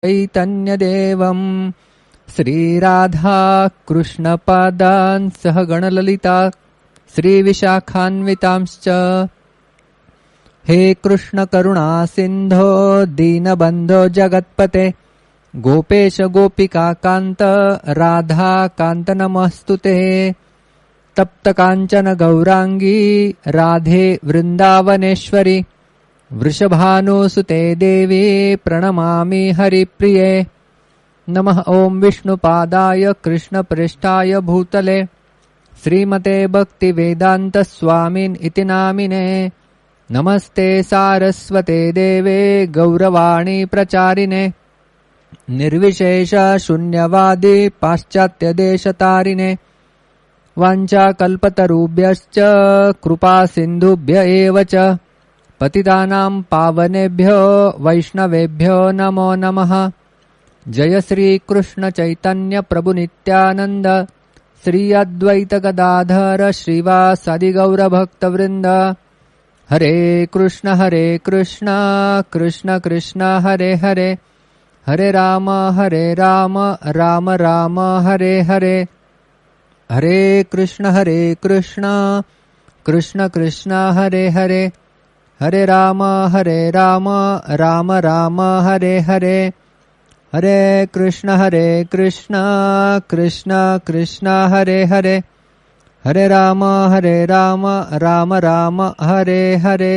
चैतन्यदेवम् श्रीराधा कृष्णपादान् सह गणललिता श्रीविशाखान्वितांश्च। हे कृष्ण करुणा सिन्धो दीनबन्धो जगत्पते गोपेश गोपिका कान्त राधा कान्त नमस्तुते। तप्त कांचन गौरांगी राधे वृंदावनेश्वरी वृषभानुसुते देवी प्रणमामि हरिप्रिये। नमः ओं विष्णुपादाय कृष्णप्रेष्ठाय भूतले श्रीमते भक्तिवेदांत स्वामिन् इति नामिने। नमस्ते सारस्वते देवे गौरवाणी प्रचारिणे निर्विशेष शून्यवादी पाश्चात्यदेशतारिणे। वाञ्छाकल्पतरुभ्यश्च कृपा सिन्धुभ्य एव च पतितानां पावनेभ्यो वैष्णवेभ्यो नमो नमः। जय श्री कृष्ण चैतन्य प्रभु नित्यानंद श्री अद्वैत गदाधर श्रीवासादि गौर भक्त वृंद। हरे कृष्ण कृष्ण कृष्ण हरे हरे हरे राम राम राम हरे हरे। हरे कृष्ण कृष्ण कृष्ण हरे हरे हरे राम राम राम हरे हरे। हरे कृष्ण कृष्ण कृष्ण हरे हरे हरे राम राम राम हरे हरे।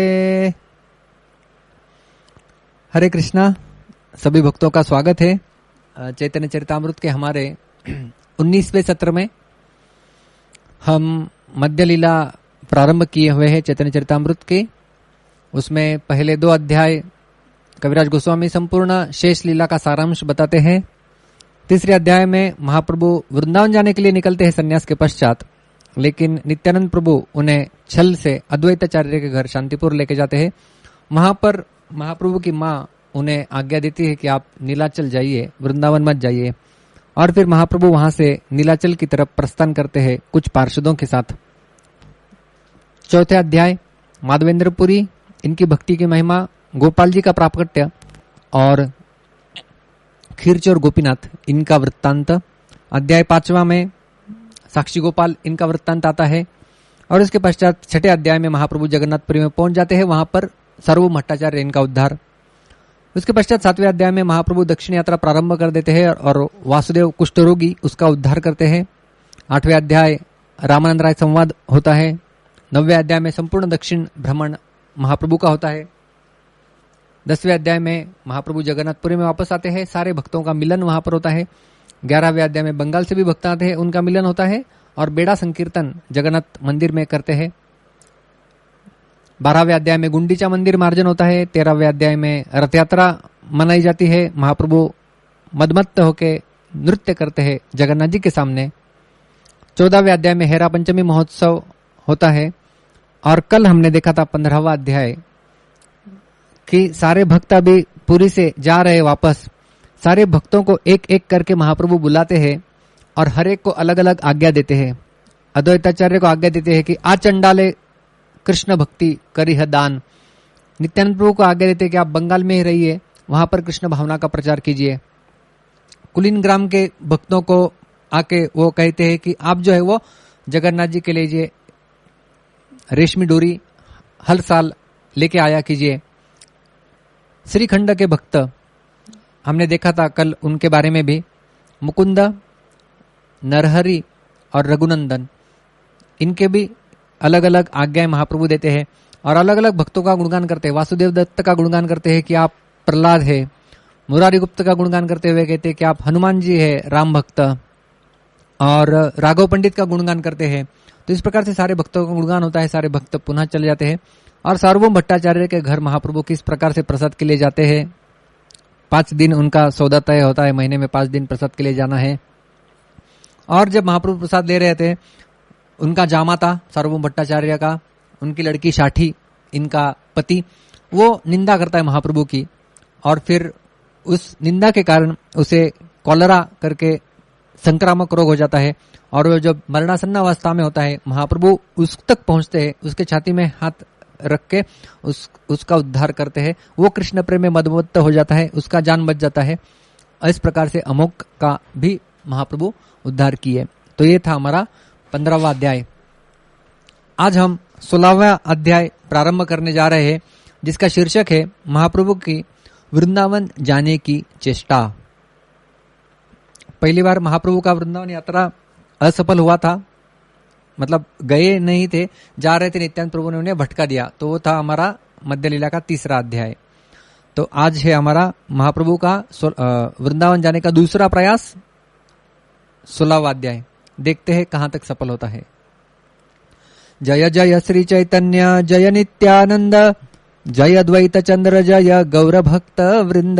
हरे कृष्णा। सभी भक्तों का स्वागत है चैतन्य चरितामृत के हमारे 19वें सत्र में। हम मध्य लीला प्रारंभ किए हुए हैं चैतन्य चरितामृत के। उसमें पहले 2 अध्याय कविराज गोस्वामी संपूर्ण शेष लीला का सारांश बताते हैं। तीसरे अध्याय में महाप्रभु वृंदावन जाने के लिए निकलते हैं संन्यास के पश्चात, लेकिन नित्यानंद प्रभु उन्हें छल से अद्वैताचार्य के घर शांतिपुर लेके जाते हैं। वहां पर महाप्रभु की माँ उन्हें आज्ञा देती है कि आप नीलाचल जाइए, वृंदावन मत जाइए। और फिर महाप्रभु वहां से नीलाचल की तरफ प्रस्थान करते हैं कुछ पार्षदों के साथ। चौथे अध्याय माधवेंद्रपुरी, इनकी भक्ति की महिमा, गोपाल जी का प्राकट्य और खीरचोर गोपीनाथ इनका वृत्तांत। अध्याय 5वां में साक्षी गोपाल इनका वृत्तांत आता है। और इसके पश्चात छठे अध्याय में महाप्रभु जगन्नाथपुरी में पहुंच जाते हैं। वहां पर सार्वभौम भट्टाचार्य इनका उद्धार। उसके पश्चात 7वें अध्याय में महाप्रभु दक्षिण यात्रा प्रारंभ कर देते हैं और वासुदेव कुष्ठ रोगी उसका उद्धार करते हैं। 8वें अध्याय रामानंद राय संवाद होता है। 9वें अध्याय में संपूर्ण दक्षिण भ्रमण महाप्रभु का होता है। 10वें अध्याय में महाप्रभु जगन्नाथपुरी में वापस आते हैं, सारे भक्तों का मिलन वहां पर होता है। 11वें अध्याय में बंगाल से भी भक्त आते हैं, उनका मिलन होता है और बेड़ा संकीर्तन जगन्नाथ मंदिर में करते हैं। 12वें अध्याय में गुंडीचा मंदिर मार्जन होता है। 13वें अध्याय में रथ यात्रा मनाई जाती है। महाप्रभु मदमत्त होके नृत्य करते हैं जगन्नाथ जी के सामने। 14वें अध्याय में हेरा पंचमी महोत्सव होता है। और कल हमने देखा था 15वां अध्याय कि सारे भक्त अभी पुरी से जा रहे वापस। सारे भक्तों को एक एक करके महाप्रभु बुलाते हैं और हर एक को अलग अलग आज्ञा देते हैं। अद्वैताचार्य को आज्ञा देते हैं कि आ चंडाले कृष्ण भक्ति करी है दान। नित्यानंद प्रभु को आज्ञा देते हैं कि आप बंगाल में ही रहिए, वहां पर कृष्ण भावना का प्रचार कीजिए। कुलीन ग्राम के भक्तों को आके वो कहते हैं कि आप जो है वो जगन्नाथ जी के लिए रेशमी डोरी हर साल लेके आया कीजिए। श्रीखंड के भक्त हमने देखा था कल, उनके बारे में भी मुकुंद, नरहरि और रघुनंदन, इनके भी अलग अलग आज्ञाएं महाप्रभु देते हैं और अलग अलग भक्तों का गुणगान करते हैं। वासुदेव दत्त का गुणगान करते हैं कि आप प्रहलाद है। मुरारी गुप्त का गुणगान करते हुए कहते हैं कि आप हनुमान जी है, राम भक्त। और राघव पंडित का गुणगान करते हैं। तो इस प्रकार से सारे भक्तों का गुणगान होता है। सारे भक्त पुनः चले जाते हैं और सार्वभौम भट्टाचार्य के घर महाप्रभु किस प्रकार से प्रसाद के लिए जाते हैं। 5 दिन उनका सौदा तय होता है, महीने में 5 दिन प्रसाद के लिए जाना है। और जब महाप्रभु प्रसाद ले रहे थे, उनका जामा था सार्वभौम भट्टाचार्य का, उनकी लड़की शाठी, इनका पति, वो निंदा करता है महाप्रभु की और फिर उस निंदा के कारण उसे कॉलरा करके संक्रामक रोग हो जाता है। और वो जब मरणासन्न अवस्था में होता है, महाप्रभु उस तक पहुंचते हैं, उसके छाती में हाथ रख के उसका उद्धार करते हैं। वो कृष्ण प्रेम में मदमत्त हो जाता है, उसका जान बच जाता है। इस प्रकार से अमोक का भी महाप्रभु उद्धार किए। तो ये था हमारा 15वां अध्याय। आज हम 16वां अध्याय प्रारंभ करने जा रहे हैं, जिसका शीर्षक है महाप्रभु की वृंदावन जाने की चेष्टा। पहली बार महाप्रभु का वृंदावन यात्रा असफल हुआ था, मतलब गए नहीं थे, जा रहे थे, नित्यानंद प्रभु ने उन्हें भटका दिया। तो वो था हमारा मध्य लीला का 3रा अध्याय। तो आज है हमारा महाप्रभु का वृंदावन जाने का दूसरा प्रयास, 16वां अध्याय। देखते हैं कहां तक सफल होता है। जय जय श्री चैतन्य जय नित्यानंद, जय द्वैत चंद्र जय गौर भक्त वृंद।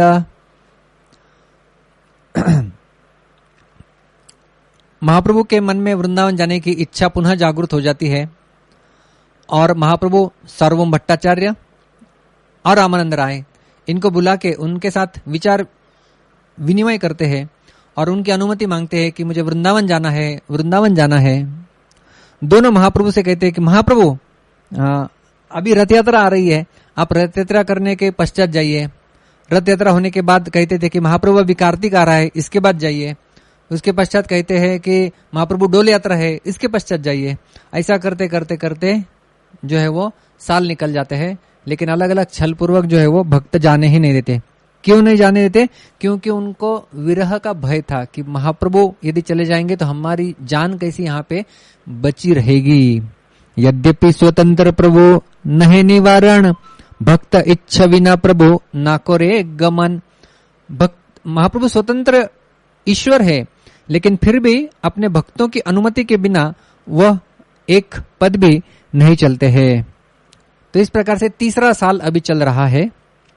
महाप्रभु के मन में वृंदावन जाने की इच्छा पुनः जागृत हो जाती है और महाप्रभु सार्वभौम भट्टाचार्य और रामानंद राय इनको बुला के उनके साथ विचार विनिमय करते हैं और उनकी अनुमति मांगते हैं कि मुझे वृंदावन जाना है, वृंदावन जाना है। दोनों महाप्रभु से कहते हैं कि महाप्रभु अभी रथ यात्रा आ रही है, आप रथ यात्रा करने के पश्चात जाइए। रथ यात्रा होने के बाद कहते थे कि महाप्रभु अभी कार्तिक आ रहा है, इसके बाद जाइए। उसके पश्चात कहते हैं कि महाप्रभु डोल यात्रा है, इसके पश्चात जाइए। ऐसा करते करते करते जो है वो साल निकल जाते हैं, लेकिन अलग अलग छल पूर्वक जो है वो भक्त जाने ही नहीं देते। क्यों नहीं जाने देते? क्योंकि उनको विरह का भय था कि महाप्रभु यदि चले जाएंगे तो हमारी जान कैसी यहाँ पे बची रहेगी। यद्यपि स्वतंत्र प्रभु नहे निवारण, भक्त इच्छा विना प्रभु नाको रे गमन। भक्त महाप्रभु स्वतंत्र ईश्वर है, लेकिन फिर भी अपने भक्तों की अनुमति के बिना वह एक पद भी नहीं चलते हैं। तो इस प्रकार से 3रा साल अभी चल रहा है।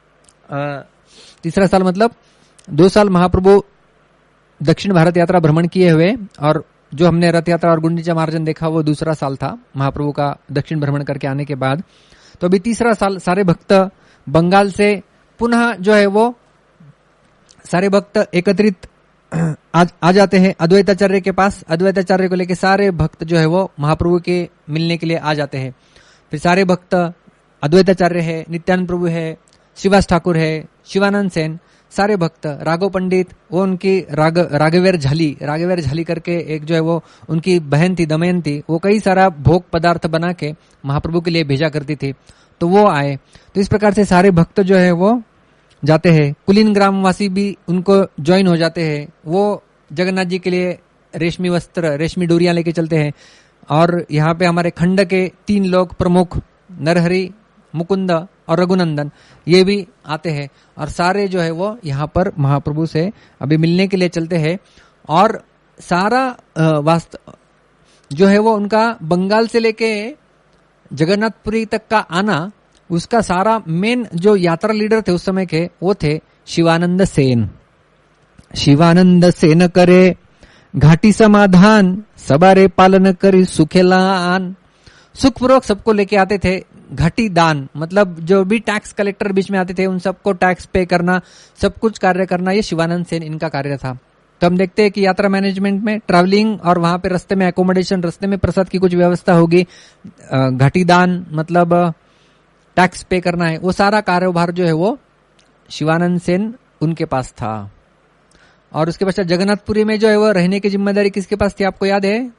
3रा साल मतलब 2 साल महाप्रभु दक्षिण भारत यात्रा भ्रमण किए हुए, और जो हमने रथ यात्रा और गुंडीचा मार्जन देखा वो 2रा साल था महाप्रभु का दक्षिण भ्रमण करके आने के बाद। तो अभी 3रा साल सारे भक्त बंगाल से पुनः जो है वो सारे भक्त एकत्रित आ जाते हैं अद्वैताचार्य के पास। अद्वैताचार्य को लेके सारे भक्त जो है वो महाप्रभु के मिलने के लिए आ जाते हैं। फिर सारे भक्त अद्वैताचार्य है, नित्यानंद प्रभु है, श्रीवास ठाकुर है, शिवानंद सेन, सारे भक्त, राघव पंडित, वो उनकी राघवेर झाली करके एक जो है वो उनकी बहन थी दमयंती, वो कई सारा भोग पदार्थ बना के महाप्रभु के लिए भेजा करती थी, तो वो आए। तो इस प्रकार से सारे भक्त जो है वो जाते हैं। कुलीन ग्रामवासी भी उनको ज्वाइन हो जाते हैं। वो जगन्नाथ जी के लिए रेशमी वस्त्र, रेशमी डोरियां लेके चलते हैं। और यहाँ पे हमारे खंड के 3 लोग प्रमुख, नरहरि, मुकुंद और रघुनंदन, ये भी आते हैं और सारे जो है वो यहाँ पर महाप्रभु से अभी मिलने के लिए चलते हैं। और सारा वास्तव जो है वो उनका बंगाल से लेके जगन्नाथपुरी तक का आना, उसका सारा मेन जो यात्रा लीडर थे उस समय के, वो थे शिवानंद सेन। शिवानंद सेन करे घाटी समाधान, सबारे पालन करी सुखेलान। सुखपूर्वक सबको लेके आते थे। घाटी दान मतलब जो भी टैक्स कलेक्टर बीच में आते थे उन सबको टैक्स पे करना, सब कुछ कार्य करना, ये शिवानंद सेन इनका कार्य था। तो हम देखते हैं कि यात्रा मैनेजमेंट में ट्रैवलिंग और वहां पे रास्ते में एकोमोडेशन, रास्ते में प्रसाद की कुछ व्यवस्था होगी, घाटी दान मतलब टैक्स पे करना है, वो सारा कारोबार जो है वो शिवानंद सेन उनके पास था। और उसके पश्चात जगन्नाथपुरी में जो है वो रहने की जिम्मेदारी किसके पास थी, आपको याद है?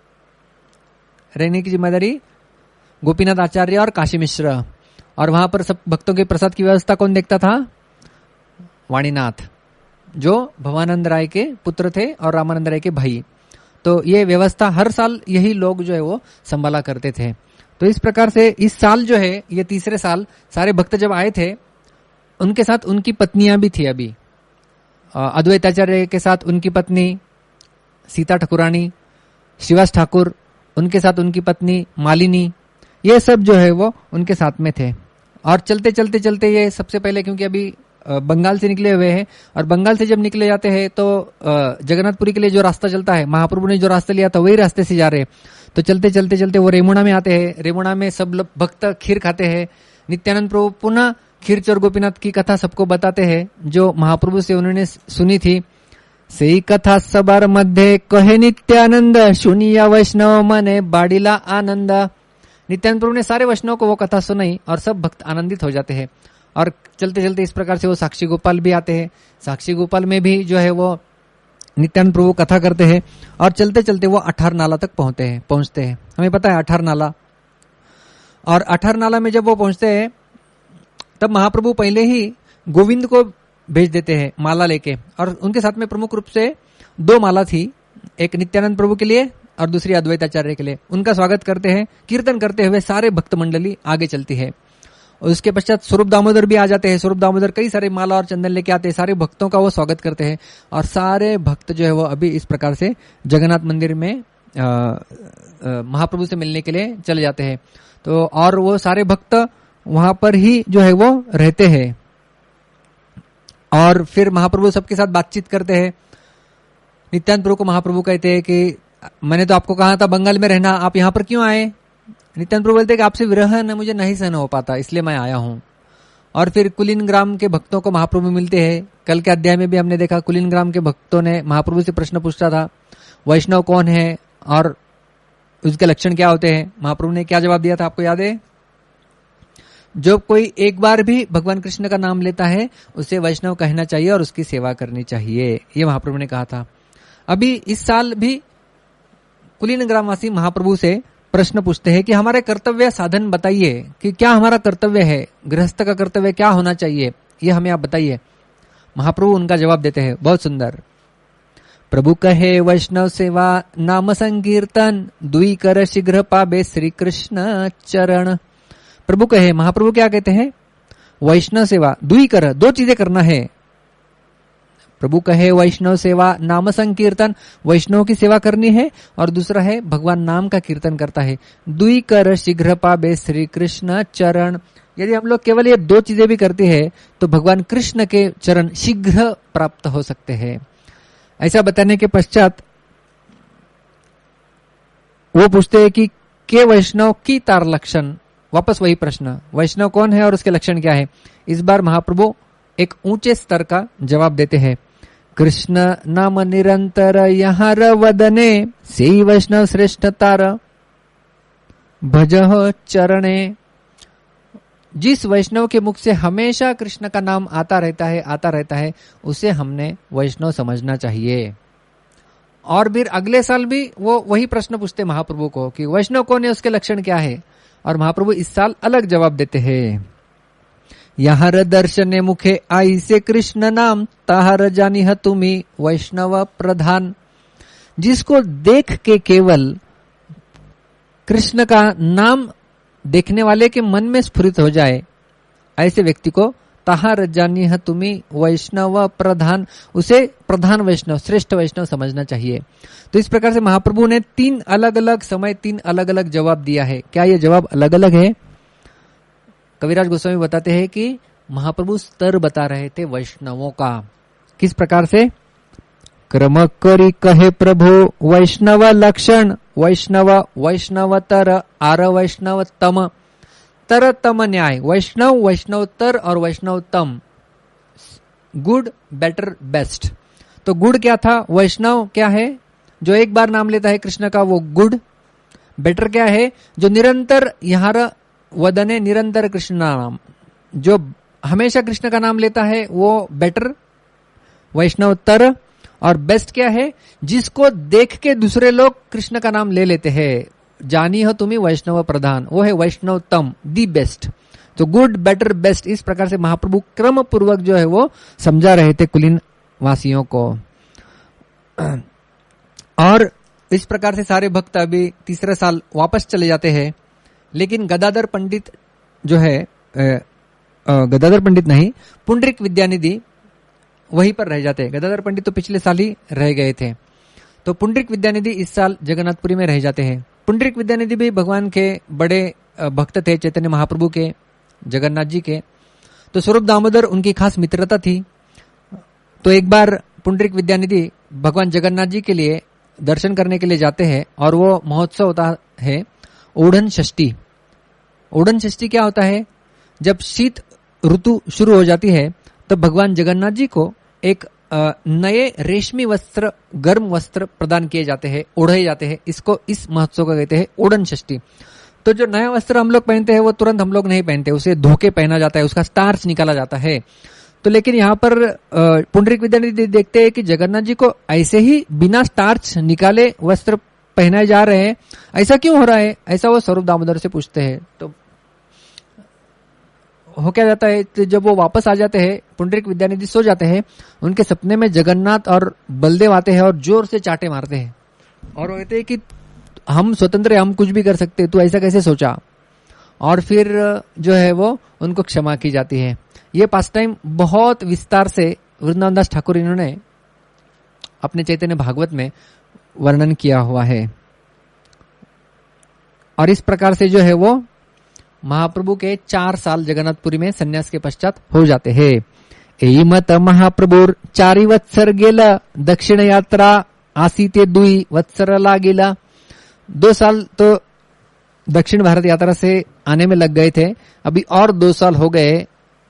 रहने की जिम्मेदारी गोपीनाथ आचार्य और काशी मिश्र। और वहां पर सब भक्तों के प्रसाद की व्यवस्था कौन देखता था? वाणीनाथ, जो भवानंद राय के पुत्र थे और रामानंद राय के भाई। तो ये व्यवस्था हर साल यही लोग जो है वो संभाला करते थे। तो इस प्रकार से इस साल जो है, ये 3रे साल सारे भक्त जब आए थे, उनके साथ उनकी पत्नियां भी थी। अभी अद्वैताचार्य के साथ उनकी पत्नी सीता ठाकुरानी, श्रीवास ठाकुर, उनके साथ उनकी पत्नी मालिनी, ये सब जो है वो उनके साथ में थे। और चलते चलते चलते ये सबसे पहले, क्योंकि अभी बंगाल से निकले हुए हैं, और बंगाल से जब निकले जाते हैं तो जगन्नाथपुरी के लिए जो रास्ता चलता है, महाप्रभु ने जो रास्ता लिया था वही रास्ते से जा रहे हैं। तो चलते चलते चलते वो रेमुणा में आते हैं। रेमुणा में सब लोग भक्त खीर खाते हैं। नित्यानंद प्रभु पुनः खीर चोर गोपीनाथ की कथा सबको बताते हैं जो महाप्रभु से उन्होंने सुनी थी। सेई कथा सबार मध्ये कहे नित्यानंद, सुनिया वैष्णव मने बाड़ीला आनंद। नित्यानंद प्रभु ने सारे वैष्णव को वो कथा सुनाई और सब भक्त आनंदित हो जाते हैं। और चलते चलते इस प्रकार से वो साक्षी गोपाल भी आते हैं। साक्षी गोपाल में भी जो है वो नित्यानंद प्रभु कथा करते हैं और चलते चलते वो 18 नाला तक पहुंचते हैं। हमें पता है 18 नाला, और 18 नाला में जब वो पहुंचते हैं तब महाप्रभु पहले ही गोविंद को भेज देते हैं माला लेके, और उनके साथ में प्रमुख रूप से 2 माला थी, एक नित्यानंद प्रभु के लिए और दूसरी अद्वैताचार्य के लिए। उनका स्वागत करते हैं, कीर्तन करते हुए सारे भक्त मंडली आगे चलती है। और उसके पश्चात स्वरूप दामोदर भी आ जाते हैं। स्वरूप दामोदर कई सारे माला और चंदन लेके आते हैं, सारे भक्तों का वो स्वागत करते हैं, और सारे भक्त जो है वो अभी इस प्रकार से जगन्नाथ मंदिर में महाप्रभु से मिलने के लिए चले जाते हैं। तो और वो सारे भक्त वहां पर ही जो है वो रहते हैं, और फिर महाप्रभु सबके साथ बातचीत करते हैं। नित्यानंद प्रभु को महाप्रभु कहते हैं कि मैंने तो आपको कहा था बंगाल में रहना, आप यहाँ पर क्यों आए? नित्यानंद प्रभु बोलते हैं कि आपसे विरह न मुझे नहीं सहन हो पाता, इसलिए मैं आया हूँ। और फिर कुलीन ग्राम के भक्तों को महाप्रभु मिलते हैं। कल के अध्याय में भी हमने देखा कुलीन ग्राम के भक्तों ने महाप्रभु से प्रश्न पूछा था, वैष्णव कौन है और उसके लक्षण क्या होते हैं। महाप्रभु ने क्या जवाब दिया था, आपको याद है? जो कोई एक बार भी भगवान कृष्ण का नाम लेता है उसे वैष्णव कहना चाहिए और उसकी सेवा करनी चाहिए, ये महाप्रभु ने कहा था। अभी इस साल भी कुलीन ग्रामवासी महाप्रभु से प्रश्न पूछते हैं कि हमारे कर्तव्य साधन बताइए, कि क्या हमारा कर्तव्य है, गृहस्थ का कर्तव्य क्या होना चाहिए, ये हमें आप बताइए। महाप्रभु उनका जवाब देते हैं, बहुत सुंदर। प्रभु कहे वैष्णव सेवा नाम संकीर्तन, दुई कर शीघ्र पाबे श्री कृष्ण चरण। प्रभु कहे, महाप्रभु क्या कहते हैं? वैष्णव सेवा दुई कर, 2 चीजें करना है। प्रभु कहे वैष्णव सेवा नाम संकीर्तन, वैष्णव की सेवा करनी है, और दूसरा है भगवान नाम का कीर्तन करता है। दुई कर शीघ्र पाबे श्री कृष्ण चरण। यदि हम लोग केवल ये 2 चीजें भी करते हैं तो भगवान कृष्ण के चरण शीघ्र प्राप्त हो सकते हैं। ऐसा बताने के पश्चात वो पूछते हैं कि के वैष्णव की तार लक्षण। वापस वही प्रश्न, वैष्णव कौन है और उसके लक्षण क्या है। इस बार महाप्रभु एक ऊंचे स्तर का जवाब देते हैं। कृष्ण नाम निरंतर यहाँ वदने, से वैष्णव श्रेष्ठ तार भजह चरणे। जिस वैष्णव के मुख से हमेशा कृष्ण का नाम आता रहता है उसे हमने वैष्णव समझना चाहिए। और फिर अगले साल भी वो वही प्रश्न पूछते महाप्रभु को कि वैष्णव कौन है, उसके लक्षण क्या है, और महाप्रभु इस साल अलग जवाब देते हैं। यहाँ दर्शने मुखे आई से कृष्ण नाम, ताहर जानिह तुम्ही वैष्णव प्रधान। जिसको देख के केवल कृष्ण का नाम देखने वाले के मन में स्फुरित हो जाए, ऐसे व्यक्ति को ताहर जानिह तुम्ही वैष्णव प्रधान, उसे प्रधान वैष्णव, श्रेष्ठ वैष्णव समझना चाहिए। तो इस प्रकार से महाप्रभु ने 3 अलग अलग समय 3 अलग अलग जवाब दिया है। क्या ये जवाब अलग अलग है? कविराज गोस्वामी बताते हैं कि महाप्रभु स्तर बता रहे थे वैष्णवों का। किस प्रकार से? क्रम करी कहे प्रभु वैष्णव लक्षण, वैष्णव वैष्णवतर आर वैष्णवतम। तरतम न्याय, वैष्णव वैष्णवतर और वैष्णवतम, गुड बेटर बेस्ट। तो गुड क्या था? वैष्णव क्या है? जो एक बार नाम लेता है कृष्ण का, वो गुड। बेटर क्या है? जो निरंतर यहाँ वदने निरंतर कृष्ण नाम, जो हमेशा कृष्ण का नाम लेता है वो बेटर वैष्णवतर। और बेस्ट क्या है? जिसको देख के दूसरे लोग कृष्ण का नाम ले लेते हैं, जानी हो तुम्हें वैष्णव प्रधान, वो है वैष्णवतम, दी बेस्ट। तो गुड बेटर बेस्ट, इस प्रकार से महाप्रभु क्रम पूर्वक जो है वो समझा रहे थे कुलीन वासियों को। और इस प्रकार से सारे भक्त अभी तीसरे साल वापस चले जाते हैं। लेकिन गदाधर पंडित जो है, गदाधर पंडित नहीं, पुंडरीक विद्यानिधि वहीं पर रह जाते हैं। गदाधर पंडित तो पिछले साल ही रह गए थे, तो पुंडरीक विद्यानिधि इस साल जगन्नाथपुरी में रह जाते हैं। पुंडरीक विद्यानिधि भी भगवान के बड़े भक्त थे, चैतन्य महाप्रभु के, जगन्नाथ जी के। तो स्वरूप दामोदर उनकी खास मित्रता थी। तो एक बार पुंडरीक विद्यानिधि भगवान जगन्नाथ जी के लिए दर्शन करने के लिए जाते हैं, और वो महोत्सव होता है ओढ़न षष्ठी। ओढ़न षष्ठी क्या होता है? जब शीत ऋतु शुरू हो जाती है तो भगवान जगन्नाथ जी को एक नए रेशमी वस्त्र, गर्म वस्त्र प्रदान किए जाते हैं, ओढ़े जाते हैं। इसको, इस महोत्सव को कहते हैं ओढ़न षष्ठी। तो जो नया वस्त्र हम लोग पहनते हैं वो तुरंत हम लोग नहीं पहनते, उसे धो के पहना जाता है, उसका स्टार्च निकाला जाता है। तो लेकिन यहाँ पर पुंडरीक विद्यानिधि देखते हैं कि जगन्नाथ जी को ऐसे ही बिना स्टार्च निकाले वस्त्र पहनाए जा रहे हैं, ऐसा क्यों हो रहा है? ऐसा वो स्वरूप दामोदर से पूछते हैं। तो हो क्या जाता है, तो जब वो वापस आ जाते हैं, पुंडरीक विद्यानिधि सो जाते हैं, उनके सपने में जगन्नाथ और बलदेव आते हैं और जोर से चाटे मारते हैं और वो कहते हैं कि हम स्वतंत्र हैं, हम कुछ भी कर सकते हैं, तू ऐसा कैसे सोचा? और फिर जो है वो उनको क्षमा की जाती है। ये पास टाइम बहुत विस्तार से वृंदावन दास ठाकुर इन्होंने अपने चैतन्य भागवत में वर्णन किया हुआ है। और इस प्रकार से जो है वो महाप्रभु के 4 साल जगन्नाथपुरी में सन्यास के पश्चात हो जाते हैं। एई मत महाप्रभुर 4 वत्सर गेला, दक्षिण यात्रा आसी ते 2 वत्सरला गेला। 2 साल तो दक्षिण भारत यात्रा से आने में लग गए थे, अभी और 2 साल हो गए।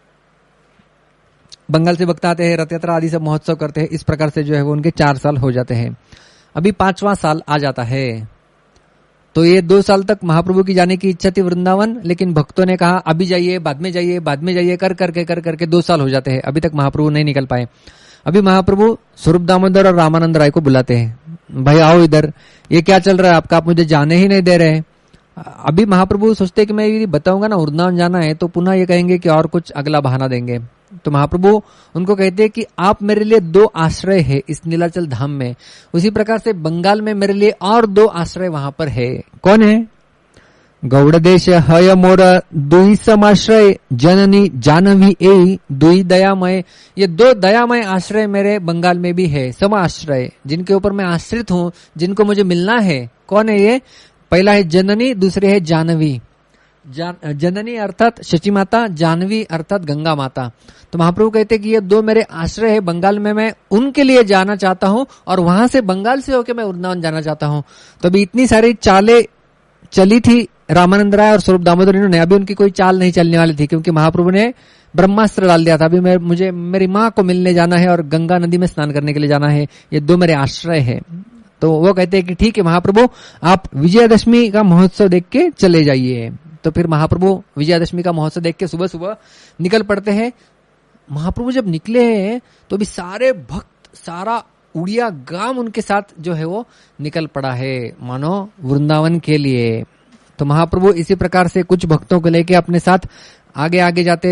बंगाल से भक्त आते हैं, रथ यात्रा आदि सब महोत्सव करते हैं। इस प्रकार से जो है वो उनके 4 साल हो जाते हैं। अभी 5वां साल आ जाता है। तो ये 2 साल तक महाप्रभु की जाने की इच्छा थी वृंदावन, लेकिन भक्तों ने कहा अभी जाइए, बाद में जाइए, बाद में जाइए, कर करके 2 साल हो जाते हैं। अभी तक महाप्रभु नहीं निकल पाए। अभी महाप्रभु स्वरूप दामोदर और रामानंद राय को बुलाते हैं, भाई आओ इधर, ये क्या चल रहा है आपका, आप मुझे जाने ही नहीं दे रहे। अभी महाप्रभु सोचते कि मैं यदि बताऊंगा ना वृंदावन जाना है, तो पुनः ये कहेंगे कि और कुछ अगला बहाना देंगे। तो महाप्रभु उनको कहते हैं कि आप मेरे लिए 2 आश्रय है इस नीलाचल धाम में। उसी प्रकार से बंगाल में मेरे लिए और 2 आश्रय वहां पर है। कौन है? गौड़ देश हय मोर 2 समाश्रय, जननी जानवी ए 2 दयामय। ये 2 दयामय आश्रय मेरे बंगाल में भी है, सम आश्रय, जिनके ऊपर मैं आश्रित हूं, जिनको मुझे मिलना है। कौन है ये? पहला है जननी, दूसरे है जानवी। जननी अर्थात शची माता, जानवी अर्थात गंगा माता। तो महाप्रभु कहते हैं कि ये 2 मेरे आश्रय है बंगाल में, मैं उनके लिए जाना चाहता हूं और वहां से बंगाल से होकर मैं वृंदावन जाना चाहता हूं। तो अभी इतनी सारी चालें चली थी रामानंद राय और स्वरूप दामोदर इन्होंने, अभी उनकी कोई चाल नहीं चलने वाली थी, क्योंकि महाप्रभु ने ब्रह्मास्त्र डाल दिया था। अभी मुझे मेरी माँ को मिलने जाना है और गंगा नदी में स्नान करने के लिए जाना है, ये 2 मेरे आश्रय है। तो वो कहते हैं कि ठीक है महाप्रभु, आप विजयादशमी का महोत्सव देख के चले जाइए। तो फिर महाप्रभु विजयादशमी का महोत्सव देख के सुबह सुबह निकल पड़ते हैं। महाप्रभु जब निकले हैं तो भी सारे भक्त, सारा उड़िया गांव उनके साथ जो है वो निकल पड़ा है, मानो वृंदावन के लिए। तो महाप्रभु इसी प्रकार से कुछ भक्तों को लेके अपने साथ आगे आगे जाते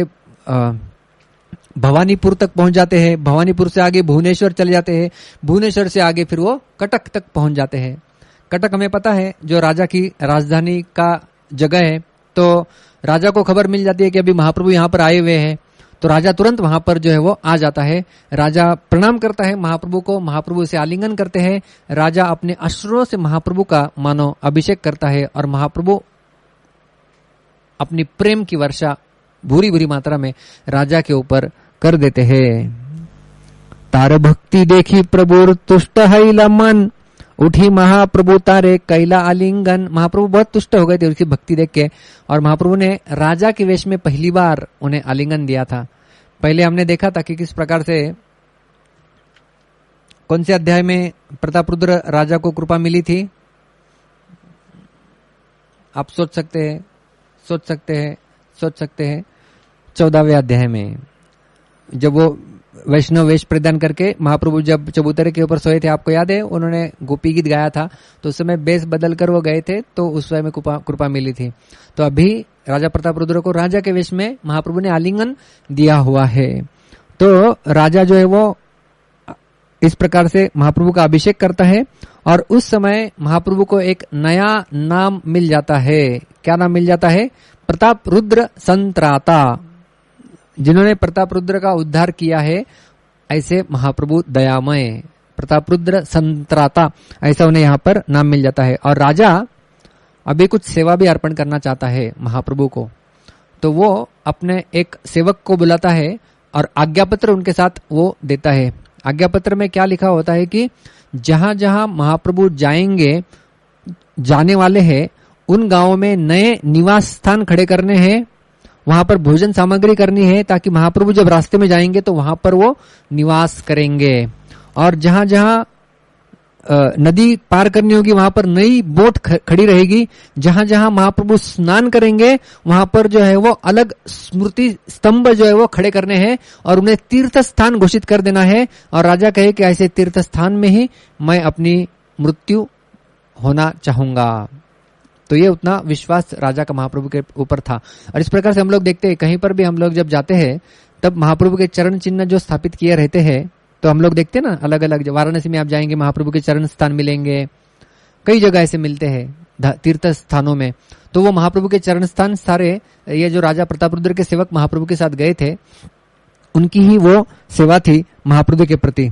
भवानीपुर तक पहुंच जाते हैं। भवानीपुर से आगे भुवनेश्वर चले जाते हैं। भुवनेश्वर से आगे फिर वो कटक तक पहुंच जाते हैं। कटक हमें पता है जो राजा की राजधानी का जगह है। तो राजा को खबर मिल जाती है कि अभी महाप्रभु यहाँ पर आए हुए हैं। तो राजा तुरंत वहां पर जो है वो आ जाता है। राजा प्रणाम करता है महाप्रभु को, महाप्रभु से आलिंगन करते हैं। राजा अपने अश्रुओं से महाप्रभु का मानो अभिषेक करता है और महाप्रभु अपनी प्रेम की वर्षा भूरी भूरी मात्रा में राजा के ऊपर कर देते हैं। तार भक्ति देखी प्रभुर तुष्ट हैला मन, उठी महाप्रभु तारे कैला आलिंगन। महाप्रभु बहुत तुष्ट हो गए थे उसकी भक्ति देख के, और महाप्रभु ने राजा के वेश में पहली बार उन्हें आलिंगन दिया था। पहले हमने देखा था कि किस प्रकार से, कौन से अध्याय में प्रतापरुद्र राजा को कृपा मिली थी, आप सोच सकते हैं 14वें अध्याय में, जब वो वैष्णव वेश प्रदान करके महाप्रभु जब चबूतरे के ऊपर सोए थे, आपको याद है उन्होंने गोपी गीत गाया था, तो उस समय बेस बदल कर वो गए थे, तो उस समय में कृपा मिली थी। तो अभी राजा प्रतापरुद्र को राजा के वेश में महाप्रभु ने आलिंगन दिया हुआ है। तो राजा जो है वो इस प्रकार से महाप्रभु का अभिषेक करता है, और उस समय महाप्रभु को एक नया नाम मिल जाता है। क्या नाम मिल जाता है? प्रतापरुद्र संत्राता। जिन्होंने प्रतापरुद्र का उद्धार किया है, ऐसे महाप्रभु दयामय, प्रतापरुद्र संत्राता, ऐसा उन्हें यहाँ पर नाम मिल जाता है। और राजा अभी कुछ सेवा भी अर्पण करना चाहता है महाप्रभु को, तो वो अपने एक सेवक को बुलाता है और आज्ञापत्र उनके साथ वो देता है। आज्ञापत्र में क्या लिखा होता है कि जहां जहां महाप्रभु जाने वाले हैं, उन गांवों में नए निवास स्थान खड़े करने हैं, वहां पर भोजन सामग्री करनी है, ताकि महाप्रभु जब रास्ते में जाएंगे तो वहां पर वो निवास करेंगे। और जहां जहां नदी पार करनी होगी वहां पर नई बोट खड़ी रहेगी। जहां जहां महाप्रभु स्नान करेंगे वहां पर जो है वो अलग स्मृति स्तंभ जो है वो खड़े करने हैं और उन्हें तीर्थ स्थान घोषित कर देना है। और राजा कहे कि ऐसे तीर्थ स्थान में ही मैं अपनी मृत्यु होना चाहूंगा। तो ये उतना विश्वास राजा का महाप्रभु के ऊपर था। और इस प्रकार से हम लोग देखते हैं कहीं पर भी हम लोग जब जाते हैं तब महाप्रभु के चरण चिन्ह जो स्थापित किए रहते हैं, तो हम लोग देखते हैं ना अलग अलग, वाराणसी में आप जाएंगे महाप्रभु के चरण स्थान मिलेंगे, कई जगह ऐसे मिलते हैं तीर्थ स्थानों में। तो वो महाप्रभु के चरण स्थान सारे ये जो राजा प्रतापरुद्र के सेवक महाप्रभु के साथ गए थे उनकी ही वो सेवा थी महाप्रभु के प्रति।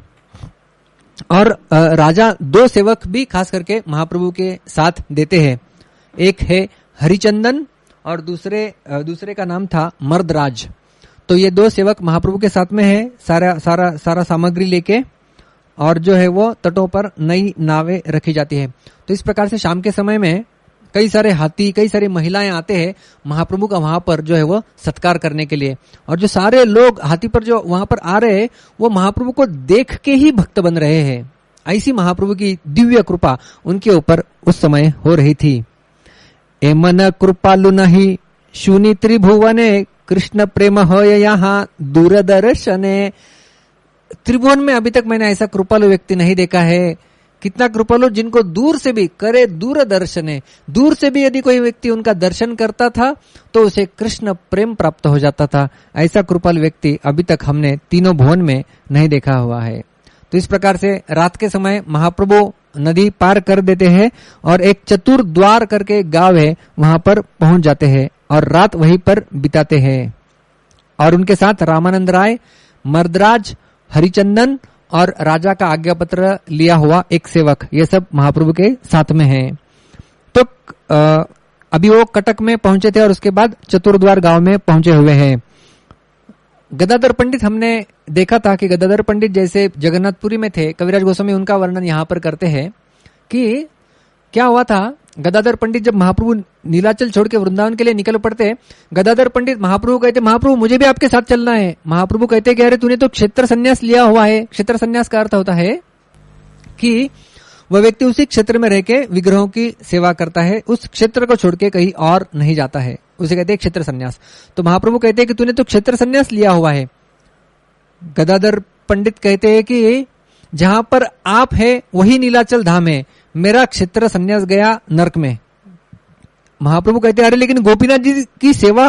और राजा 2 सेवक भी खास करके महाप्रभु के साथ देते हैं। एक है हरिचंदन और दूसरे का नाम था मर्दराज। तो ये 2 सेवक महाप्रभु के साथ में है, सारा सामग्री लेके, और जो है वो तटों पर नई नावें रखी जाती है। तो इस प्रकार से शाम के समय में कई सारे हाथी, कई सारी महिलाएं आते हैं महाप्रभु का वहां पर जो है वो सत्कार करने के लिए। और जो सारे लोग हाथी पर जो वहां पर आ रहे हैं वो महाप्रभु को देख के ही भक्त बन रहे हैं। ऐसी महाप्रभु की दिव्य कृपा उनके ऊपर उस समय हो रही थी। ए मन कृपालु नहीं शूनि त्रिभुवने कृष्ण प्रेम हो यहाँ दूरदर्शने। त्रिभुवन में अभी तक मैंने ऐसा कृपालु व्यक्ति नहीं देखा है। कितना कृपालु, जिनको दूर से भी करे दूरदर्शने, दूर से भी यदि कोई व्यक्ति उनका दर्शन करता था तो उसे कृष्ण प्रेम प्राप्त हो जाता था। ऐसा कृपालु व्यक्ति अभी तक हमने तीनों भुवन में नहीं देखा हुआ है। तो इस प्रकार से रात के समय महाप्रभु नदी पार कर देते हैं और एक चतुर द्वार करके गांव है वहां पर पहुंच जाते हैं और रात वहीं पर बिताते हैं। और उनके साथ रामानंद राय, मर्दराज, हरिचंदन और राजा का आज्ञा पत्र लिया हुआ एक सेवक, ये सब महाप्रभु के साथ में हैं। तो अभी वो कटक में पहुंचे थे और उसके बाद चतुर्द्वार गांव में पहुंचे हुए हैं। गदाधर पंडित हमने देखा था कि गदाधर पंडित जैसे जगन्नाथपुरी में थे, कविराज गोस्वामी उनका वर्णन यहाँ पर करते हैं कि क्या हुआ था। गदाधर पंडित जब महाप्रभु नीलाचल छोड़ के वृंदावन के लिए निकल पड़ते, गदाधर पंडित महाप्रभु कहते, महाप्रभु मुझे भी आपके साथ चलना है। महाप्रभु कहते कि अरे तूने तो क्षेत्र संन्यास लिया हुआ है। क्षेत्र संन्यास का अर्थ होता है कि वह व्यक्ति उसी क्षेत्र में रह के विग्रहों की सेवा करता है, उस क्षेत्र को छोड़ के कहीं और नहीं जाता है, उसे कहते हैं क्षेत्र संन्यास। तो महाप्रभु कहते हैं कि तूने तो क्षेत्र संन्यास लिया हुआ है। गदाधर पंडित कहते हैं कि जहां पर आप है वही नीलाचल धाम है, मेरा क्षेत्र संन्यास गया नरक में। महाप्रभु कहते हैं अरे लेकिन गोपीनाथ जी की सेवा,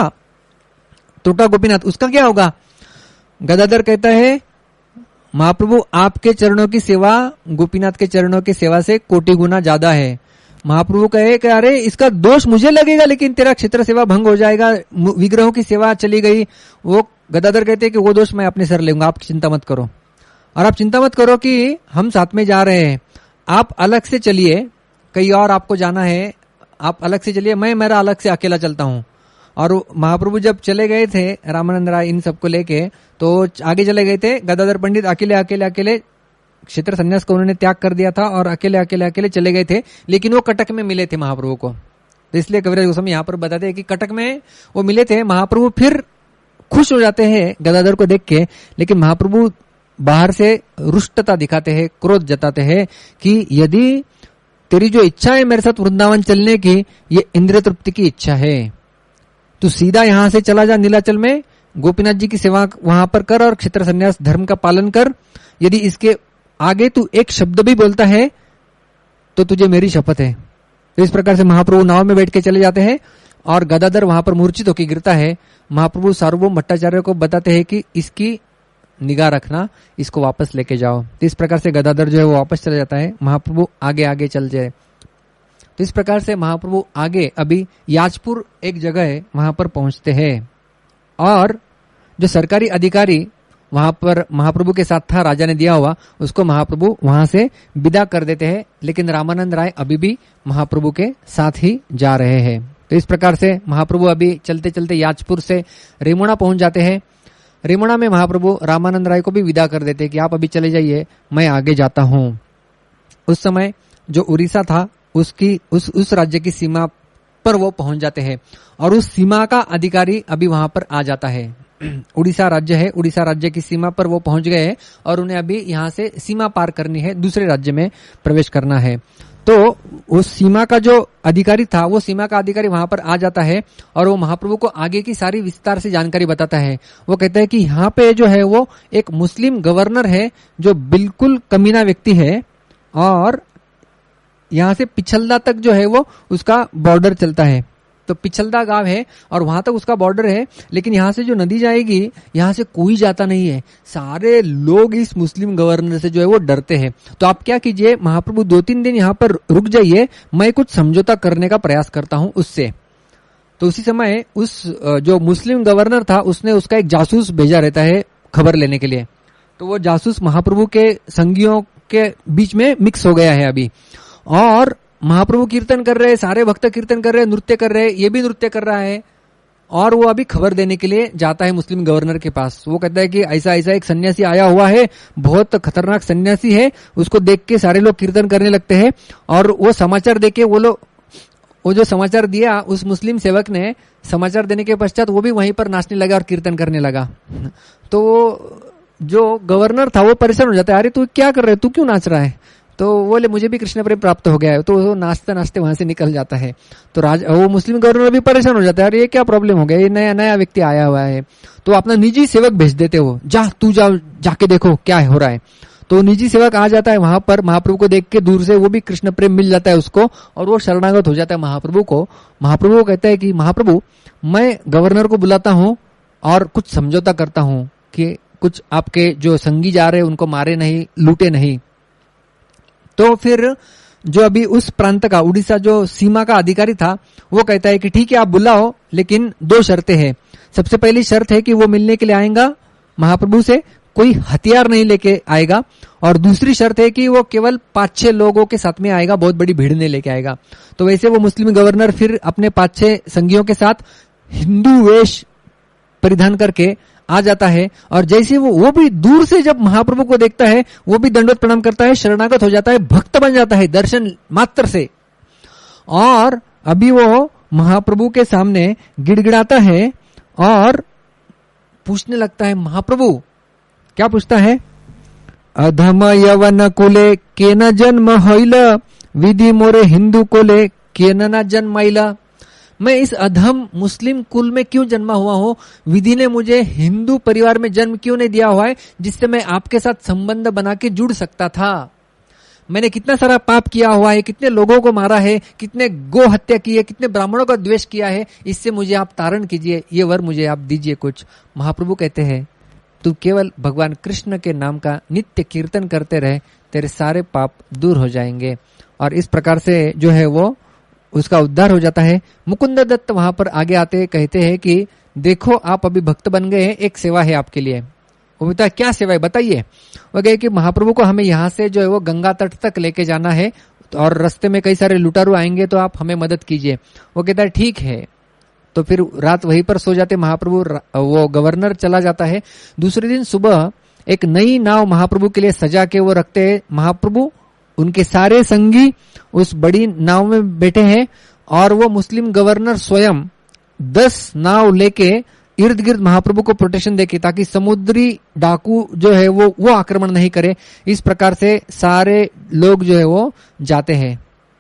टोटा गोपीनाथ, उसका क्या होगा। गदाधर कहता है महाप्रभु आपके चरणों की सेवा गोपीनाथ के चरणों की सेवा से कोटि गुना ज्यादा है। महाप्रभु कहे कि अरे इसका दोष मुझे लगेगा लेकिन तेरा क्षेत्र सेवा भंग हो जाएगा, विग्रहों की सेवा चली गई। वो गदाधर कहते हैं कि वो दोष मैं अपने सर लूंगा, आप चिंता मत करो। और आप चिंता मत करो कि हम साथ में जा रहे हैं, आप अलग से चलिए, कहीं और आपको जाना है, आप अलग से चलिए, मैं मेरा अलग से अकेला चलता हूँ। और महाप्रभु जब चले गए थे रामानंद राय इन सबको लेके, तो आगे चले गए थे। गदाधर पंडित अकेले क्षेत्र संन्यास को उन्होंने त्याग कर दिया था और अकेले चले गए थे, लेकिन वो कटक में मिले थे महाप्रभु को। तो इसलिए कविराज गोस्वामी यहाँ पर बताते हैं कि कटक में वो मिले थे। महाप्रभु फिर खुश हो जाते हैं गदाधर को देख के, लेकिन महाप्रभु बाहर से रुष्टता दिखाते हैं, क्रोध जताते हैं कि यदि तेरी जो इच्छा है मेरे साथ वृंदावन चलने की, ये इंद्रिय तृप्ति की इच्छा है, तू सीधा यहां से चला जा नीलाचल में, गोपीनाथ जी की सेवा वहां पर कर और क्षेत्र संन्यास धर्म का पालन कर। यदि इसके आगे तू एक शब्द भी बोलता है तो तुझे मेरी शपथ है। तो इस प्रकार से महाप्रभु नाव में बैठ के चले जाते हैं और गदाधर वहां पर मूर्छित होकर गिरता है। महाप्रभु सार्वभौम भट्टाचार्य को बताते हैं कि इसकी निगाह रखना, इसको वापस लेके जाओ। तो इस प्रकार से गदाधर जो है वो वापस चला जाता है, महाप्रभु आगे चल जाए। तो इस प्रकार से महाप्रभु आगे अभी याजपुर एक जगह है वहां पर पहुंचते हैं और जो सरकारी अधिकारी वहां पर महाप्रभु के साथ था, राजा ने दिया हुआ, उसको महाप्रभु वहां से विदा कर देते हैं। लेकिन रामानंद राय अभी भी महाप्रभु के साथ ही जा रहे हैं। तो इस प्रकार से महाप्रभु अभी चलते चलते याजपुर से रेमुणा पहुंच जाते हैं। रेमुणा में महाप्रभु रामानंद राय को भी विदा कर देते हैं कि आप अभी चले जाइए, मैं आगे जाता हूं। उस समय जो उड़ीसा था उसकी उस राज्य की सीमा पर वो पहुंच जाते हैं और उस सीमा का अधिकारी अभी वहां पर आ जाता है। उड़ीसा राज्य है, उड़ीसा राज्य की सीमा पर वो पहुंच गए हैं और उन्हें अभी यहाँ से सीमा पार करनी है, दूसरे राज्य में प्रवेश करना है। तो उस सीमा का जो अधिकारी था, वो सीमा का अधिकारी वहां पर आ जाता है और वो महाप्रभु को आगे की सारी विस्तार से जानकारी बताता है। वो कहता है कि यहाँ पे जो है वो एक मुस्लिम गवर्नर है जो बिल्कुल कमीना व्यक्ति है और यहाँ से पिछलदा तक जो है वो उसका बॉर्डर चलता है। तो पिछलदा गांव है और वहां तक उसका बॉर्डर है, लेकिन यहाँ से जो नदी जाएगी यहाँ से कोई जाता नहीं है। सारे लोग इस मुस्लिम गवर्नर से जो है वो डरते हैं। तो आप क्या कीजिए, महाप्रभु 2-3 दिन यहाँ पर रुक जाइए, मैं कुछ समझौता करने का प्रयास करता हूँ उससे। तो उसी समय उस जो मुस्लिम गवर्नर था उसने उसका एक जासूस भेजा रहता है खबर लेने के लिए। तो वो जासूस महाप्रभु के संगियों के बीच में मिक्स हो गया है अभी, और महाप्रभु कीर्तन कर रहे हैं, सारे भक्त कीर्तन कर रहे हैं, नृत्य कर रहे हैं, ये भी नृत्य कर रहा है और वो अभी खबर देने के लिए जाता है मुस्लिम गवर्नर के पास। वो कहता है कि ऐसा ऐसा एक सन्यासी आया हुआ है, बहुत खतरनाक सन्यासी है, उसको देख के सारे लोग कीर्तन करने लगते हैं। और वो समाचार देके वो जो समाचार दिया उस मुस्लिम सेवक ने, समाचार देने के पश्चात वो भी वहीं पर नाचने लगा और कीर्तन करने लगा। तो जो गवर्नर था वो परेशान हो जाता है, अरे तू क्या कर रहा है, तू क्यों नाच रहा है? तो बोले मुझे भी कृष्ण प्रेम प्राप्त हो गया है। तो वो नाचते नाचते वहां से निकल जाता है। तो वो मुस्लिम गवर्नर भी परेशान हो जाता है, अरे ये क्या प्रॉब्लम हो गया, ये नया नया व्यक्ति आया हुआ है। तो अपना निजी सेवक भेज देते हो, तू जाके देखो क्या हो रहा है। तो निजी सेवक आ जाता है वहां पर, महाप्रभु को देख के दूर से वो भी कृष्ण प्रेम मिल जाता है उसको और वो शरणागत हो जाता है महाप्रभु को। महाप्रभु को कहता है कि महाप्रभु मैं गवर्नर को बुलाता हूँ और कुछ समझौता करता हूँ कि कुछ आपके जो संगी जा रहे उनको मारे नहीं, लूटे नहीं। तो फिर जो अभी उस प्रांत का, उड़ीसा जो सीमा का अधिकारी था, वो कहता है कि ठीक है आप बुलाओ, लेकिन 2 शर्तें हैं। सबसे पहली शर्त है कि वो मिलने के लिए आएगा महाप्रभु से, कोई हथियार नहीं लेके आएगा, और दूसरी शर्त है कि वो केवल 5-6 लोगों के साथ में आएगा, बहुत बड़ी भीड़ नहीं लेके आएगा। तो वैसे वो मुस्लिम गवर्नर फिर अपने 5-6 संगियों के साथ हिंदू वेश परिधान करके आ जाता है और जैसे वो भी दूर से जब महाप्रभु को देखता है वो भी दंडवत प्रणाम करता है, शरणागत हो जाता है, भक्त बन जाता है दर्शन मात्र से। और अभी वो महाप्रभु के सामने गिड़गिड़ाता है और पूछने लगता है, महाप्रभु क्या पूछता है, अधम यवन कुले केन जन्म होइल, विधि मोरे हिंदू कुले केन न जन्माइला। मैं इस अधम मुस्लिम कुल में क्यों जन्मा हुआ हूं, विधि ने मुझे हिंदू परिवार में जन्म क्यों नहीं दिया हुआ है जिससे मैं आपके साथ संबंध बना के जुड़ सकता था। मैंने कितना सारा पाप किया हुआ है, कितने लोगों को मारा है, कितने गो हत्या की है, कितने ब्राह्मणों का द्वेष किया है, इससे मुझे आप तारण कीजिए, ये वर मुझे आप दीजिए कुछ। महाप्रभु कहते हैं तू केवल भगवान कृष्ण के नाम का नित्य कीर्तन करते रहे, तेरे सारे पाप दूर हो जाएंगे। और इस प्रकार से जो है वो उसका उद्धार हो जाता है। मुकुंद दत्त वहां पर आगे आते कहते हैं कि देखो आप अभी भक्त बन गए हैं, एक सेवा है आपके लिए। वो बोलता है क्या सेवा है बताइए। वो कहे कि महाप्रभु को हमें यहाँ से जो है वो गंगा तट तक लेके जाना है और रास्ते में कई सारे लुटारू आएंगे तो आप हमें मदद कीजिए। वो कहता है ठीक है। तो फिर रात वहीं पर सो जाते महाप्रभु, वो गवर्नर चला जाता है। दूसरे दिन सुबह एक नई नाव महाप्रभु के लिए सजा के वो रखते हैं। महाप्रभु उनके सारे संगी उस बड़ी नाव में बैठे हैं और वो मुस्लिम गवर्नर स्वयं 10 नाव लेके इर्द गिर्द महाप्रभु को प्रोटेक्शन देके, ताकि समुद्री डाकू जो है वो आक्रमण नहीं करे। इस प्रकार से सारे लोग जो है वो जाते हैं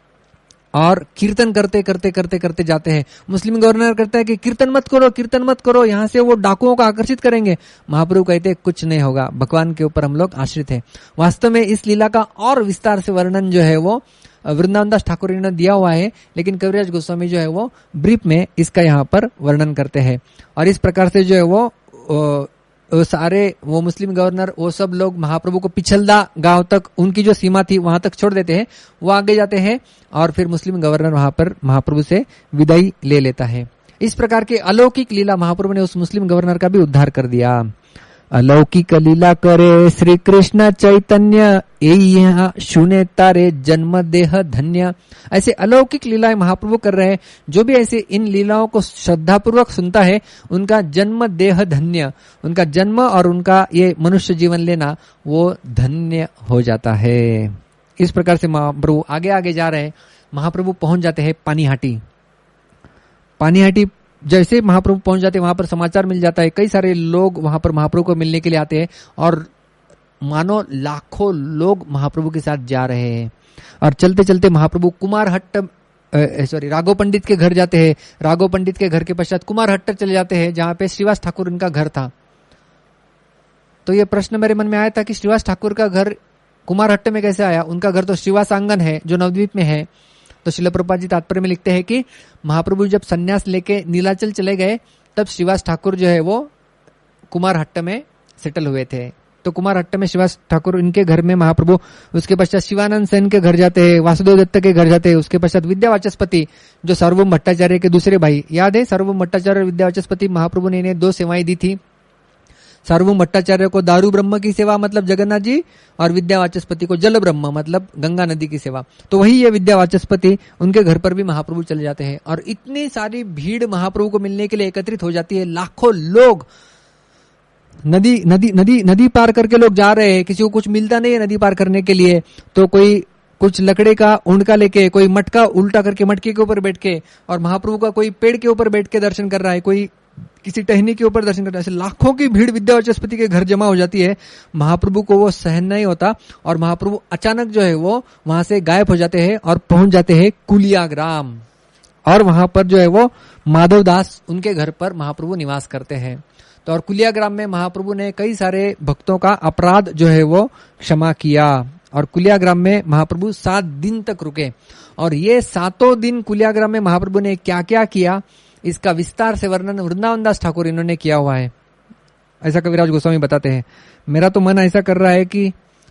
और कीर्तन करते करते करते करते जाते हैं। मुस्लिम गवर्नर कहता है कि कीर्तन मत करो, कीर्तन मत करो, यहाँ से वो डाकुओं को आकर्षित करेंगे। महाप्रभु कहते हैं कुछ नहीं होगा, भगवान के ऊपर हम लोग आश्रित हैं। वास्तव में इस लीला का और विस्तार से वर्णन जो है वो वृंदावन दास ठाकुर ने दिया हुआ है, लेकिन कविराज गोस्वामी जो है वो ब्रीफ में इसका यहाँ पर वर्णन करते हैं। और इस प्रकार से जो है वो सारे वो मुस्लिम गवर्नर वो सब लोग महाप्रभु को पिछलदा गांव तक, उनकी जो सीमा थी वहां तक छोड़ देते हैं, वो आगे जाते हैं और फिर मुस्लिम गवर्नर वहां पर महाप्रभु से विदाई ले लेता है। इस प्रकार की अलौकिक लीला महाप्रभु ने उस मुस्लिम गवर्नर का भी उद्धार कर दिया। अलौकिक लीला करे श्री कृष्ण चैतन्य, यहाँ सुने तारे जन्म देह धन्य। ऐसे अलौकिक लीलाएं महाप्रभु कर रहे हैं। जो भी ऐसे इन लीलाओं को श्रद्धा पूर्वक सुनता है उनका जन्म देह धन्य, उनका जन्म और उनका ये मनुष्य जीवन लेना वो धन्य हो जाता है। इस प्रकार से महाप्रभु आगे आगे जा रहे हैं। महाप्रभु पहुंच जाते हैं पानीहाटी पानीहाटी जैसे महाप्रभु पहुंच जाते वहां पर समाचार मिल जाता है, कई सारे लोग वहां पर महाप्रभु को मिलने के लिए आते हैं और मानो लाखों लोग महाप्रभु के साथ जा रहे हैं। और चलते चलते महाप्रभु राघव पंडित के घर जाते हैं। राघव पंडित के घर के पश्चात कुमार हट्ट चले जाते हैं, जहां पे श्रीवास ठाकुर उनका घर था। तो ये प्रश्न मेरे मन में आया था कि श्रीवास ठाकुर का घर कुमार हट्ट में कैसे आया? उनका घर तो श्रीवास आंगन है जो नवद्वीप में है। तो श्रील प्रभुपाद जी तात्पर्य में लिखते हैं कि महाप्रभु जब संन्यास लेके नीलाचल चले गए तब श्रीवास ठाकुर जो है वो कुमार हट्ट में सेटल हुए थे। तो कुमार हट्ट में श्रीवास ठाकुर इनके घर में महाप्रभु, उसके पश्चात शिवानंद सेन के घर जाते हैं, वासुदेव दत्त के घर जाते हैं, उसके पश्चात विद्यावाचस्पति जो सार्वभौम भट्टाचार्य के दूसरे भाई, याद है सार्वभौम भट्टाचार्य और विद्यावाचस्पति, महाप्रभु ने इन्हें 2 सेवाएं दी थी। सार्वभौम भट्टाचार्य को दारू ब्रह्म की सेवा मतलब जगन्नाथ जी, और विद्यावाचस्पति को जल ब्रह्म मतलब गंगा नदी की सेवा। तो वही ये विद्यावाचस्पति, उनके घर पर भी महाप्रभु चले जाते हैं और इतनी सारी भीड़ महाप्रभु को मिलने के लिए एकत्रित हो जाती है। लाखों लोग नदी पार करके लोग जा रहे हैं, किसी को कुछ मिलता नहीं है नदी पार करने के लिए, तो कोई कुछ लकड़े का उंडका लेके, कोई मटका उल्टा करके मटके के ऊपर बैठ के, और महाप्रभु का कोई पेड़ के ऊपर बैठ के दर्शन कर रहा है, कोई किसी टहनी के ऊपर दर्शन कर रहा है। ऐसे लाखों की भीड़ विद्यावाचस्पति के घर जमा हो जाती है। महाप्रभु को वो सहन नहीं होता और महाप्रभु अचानक जो है वो वहां से गायब हो जाते हैं और पहुंच जाते हैं कुलियाग्राम, और वहां पर जो है वो माधवदास उनके घर पर महाप्रभु निवास करते हैं। तो और कुलियाग्राम में महाप्रभु ने कई सारे भक्तों का अपराध जो है वो क्षमा किया, और कुलियाग्राम में महाप्रभु 7 दिन तक रुके। और ये 7 दिन कुलियाग्राम में महाप्रभु ने क्या क्या किया, इसका विस्तार से वर्णन वृंदावन दास ठाकुर इन्होंने किया हुआ है। ऐसा कविराज गोस्वामी बताते हैं। मेरा तो मन ऐसा कर रहा है कि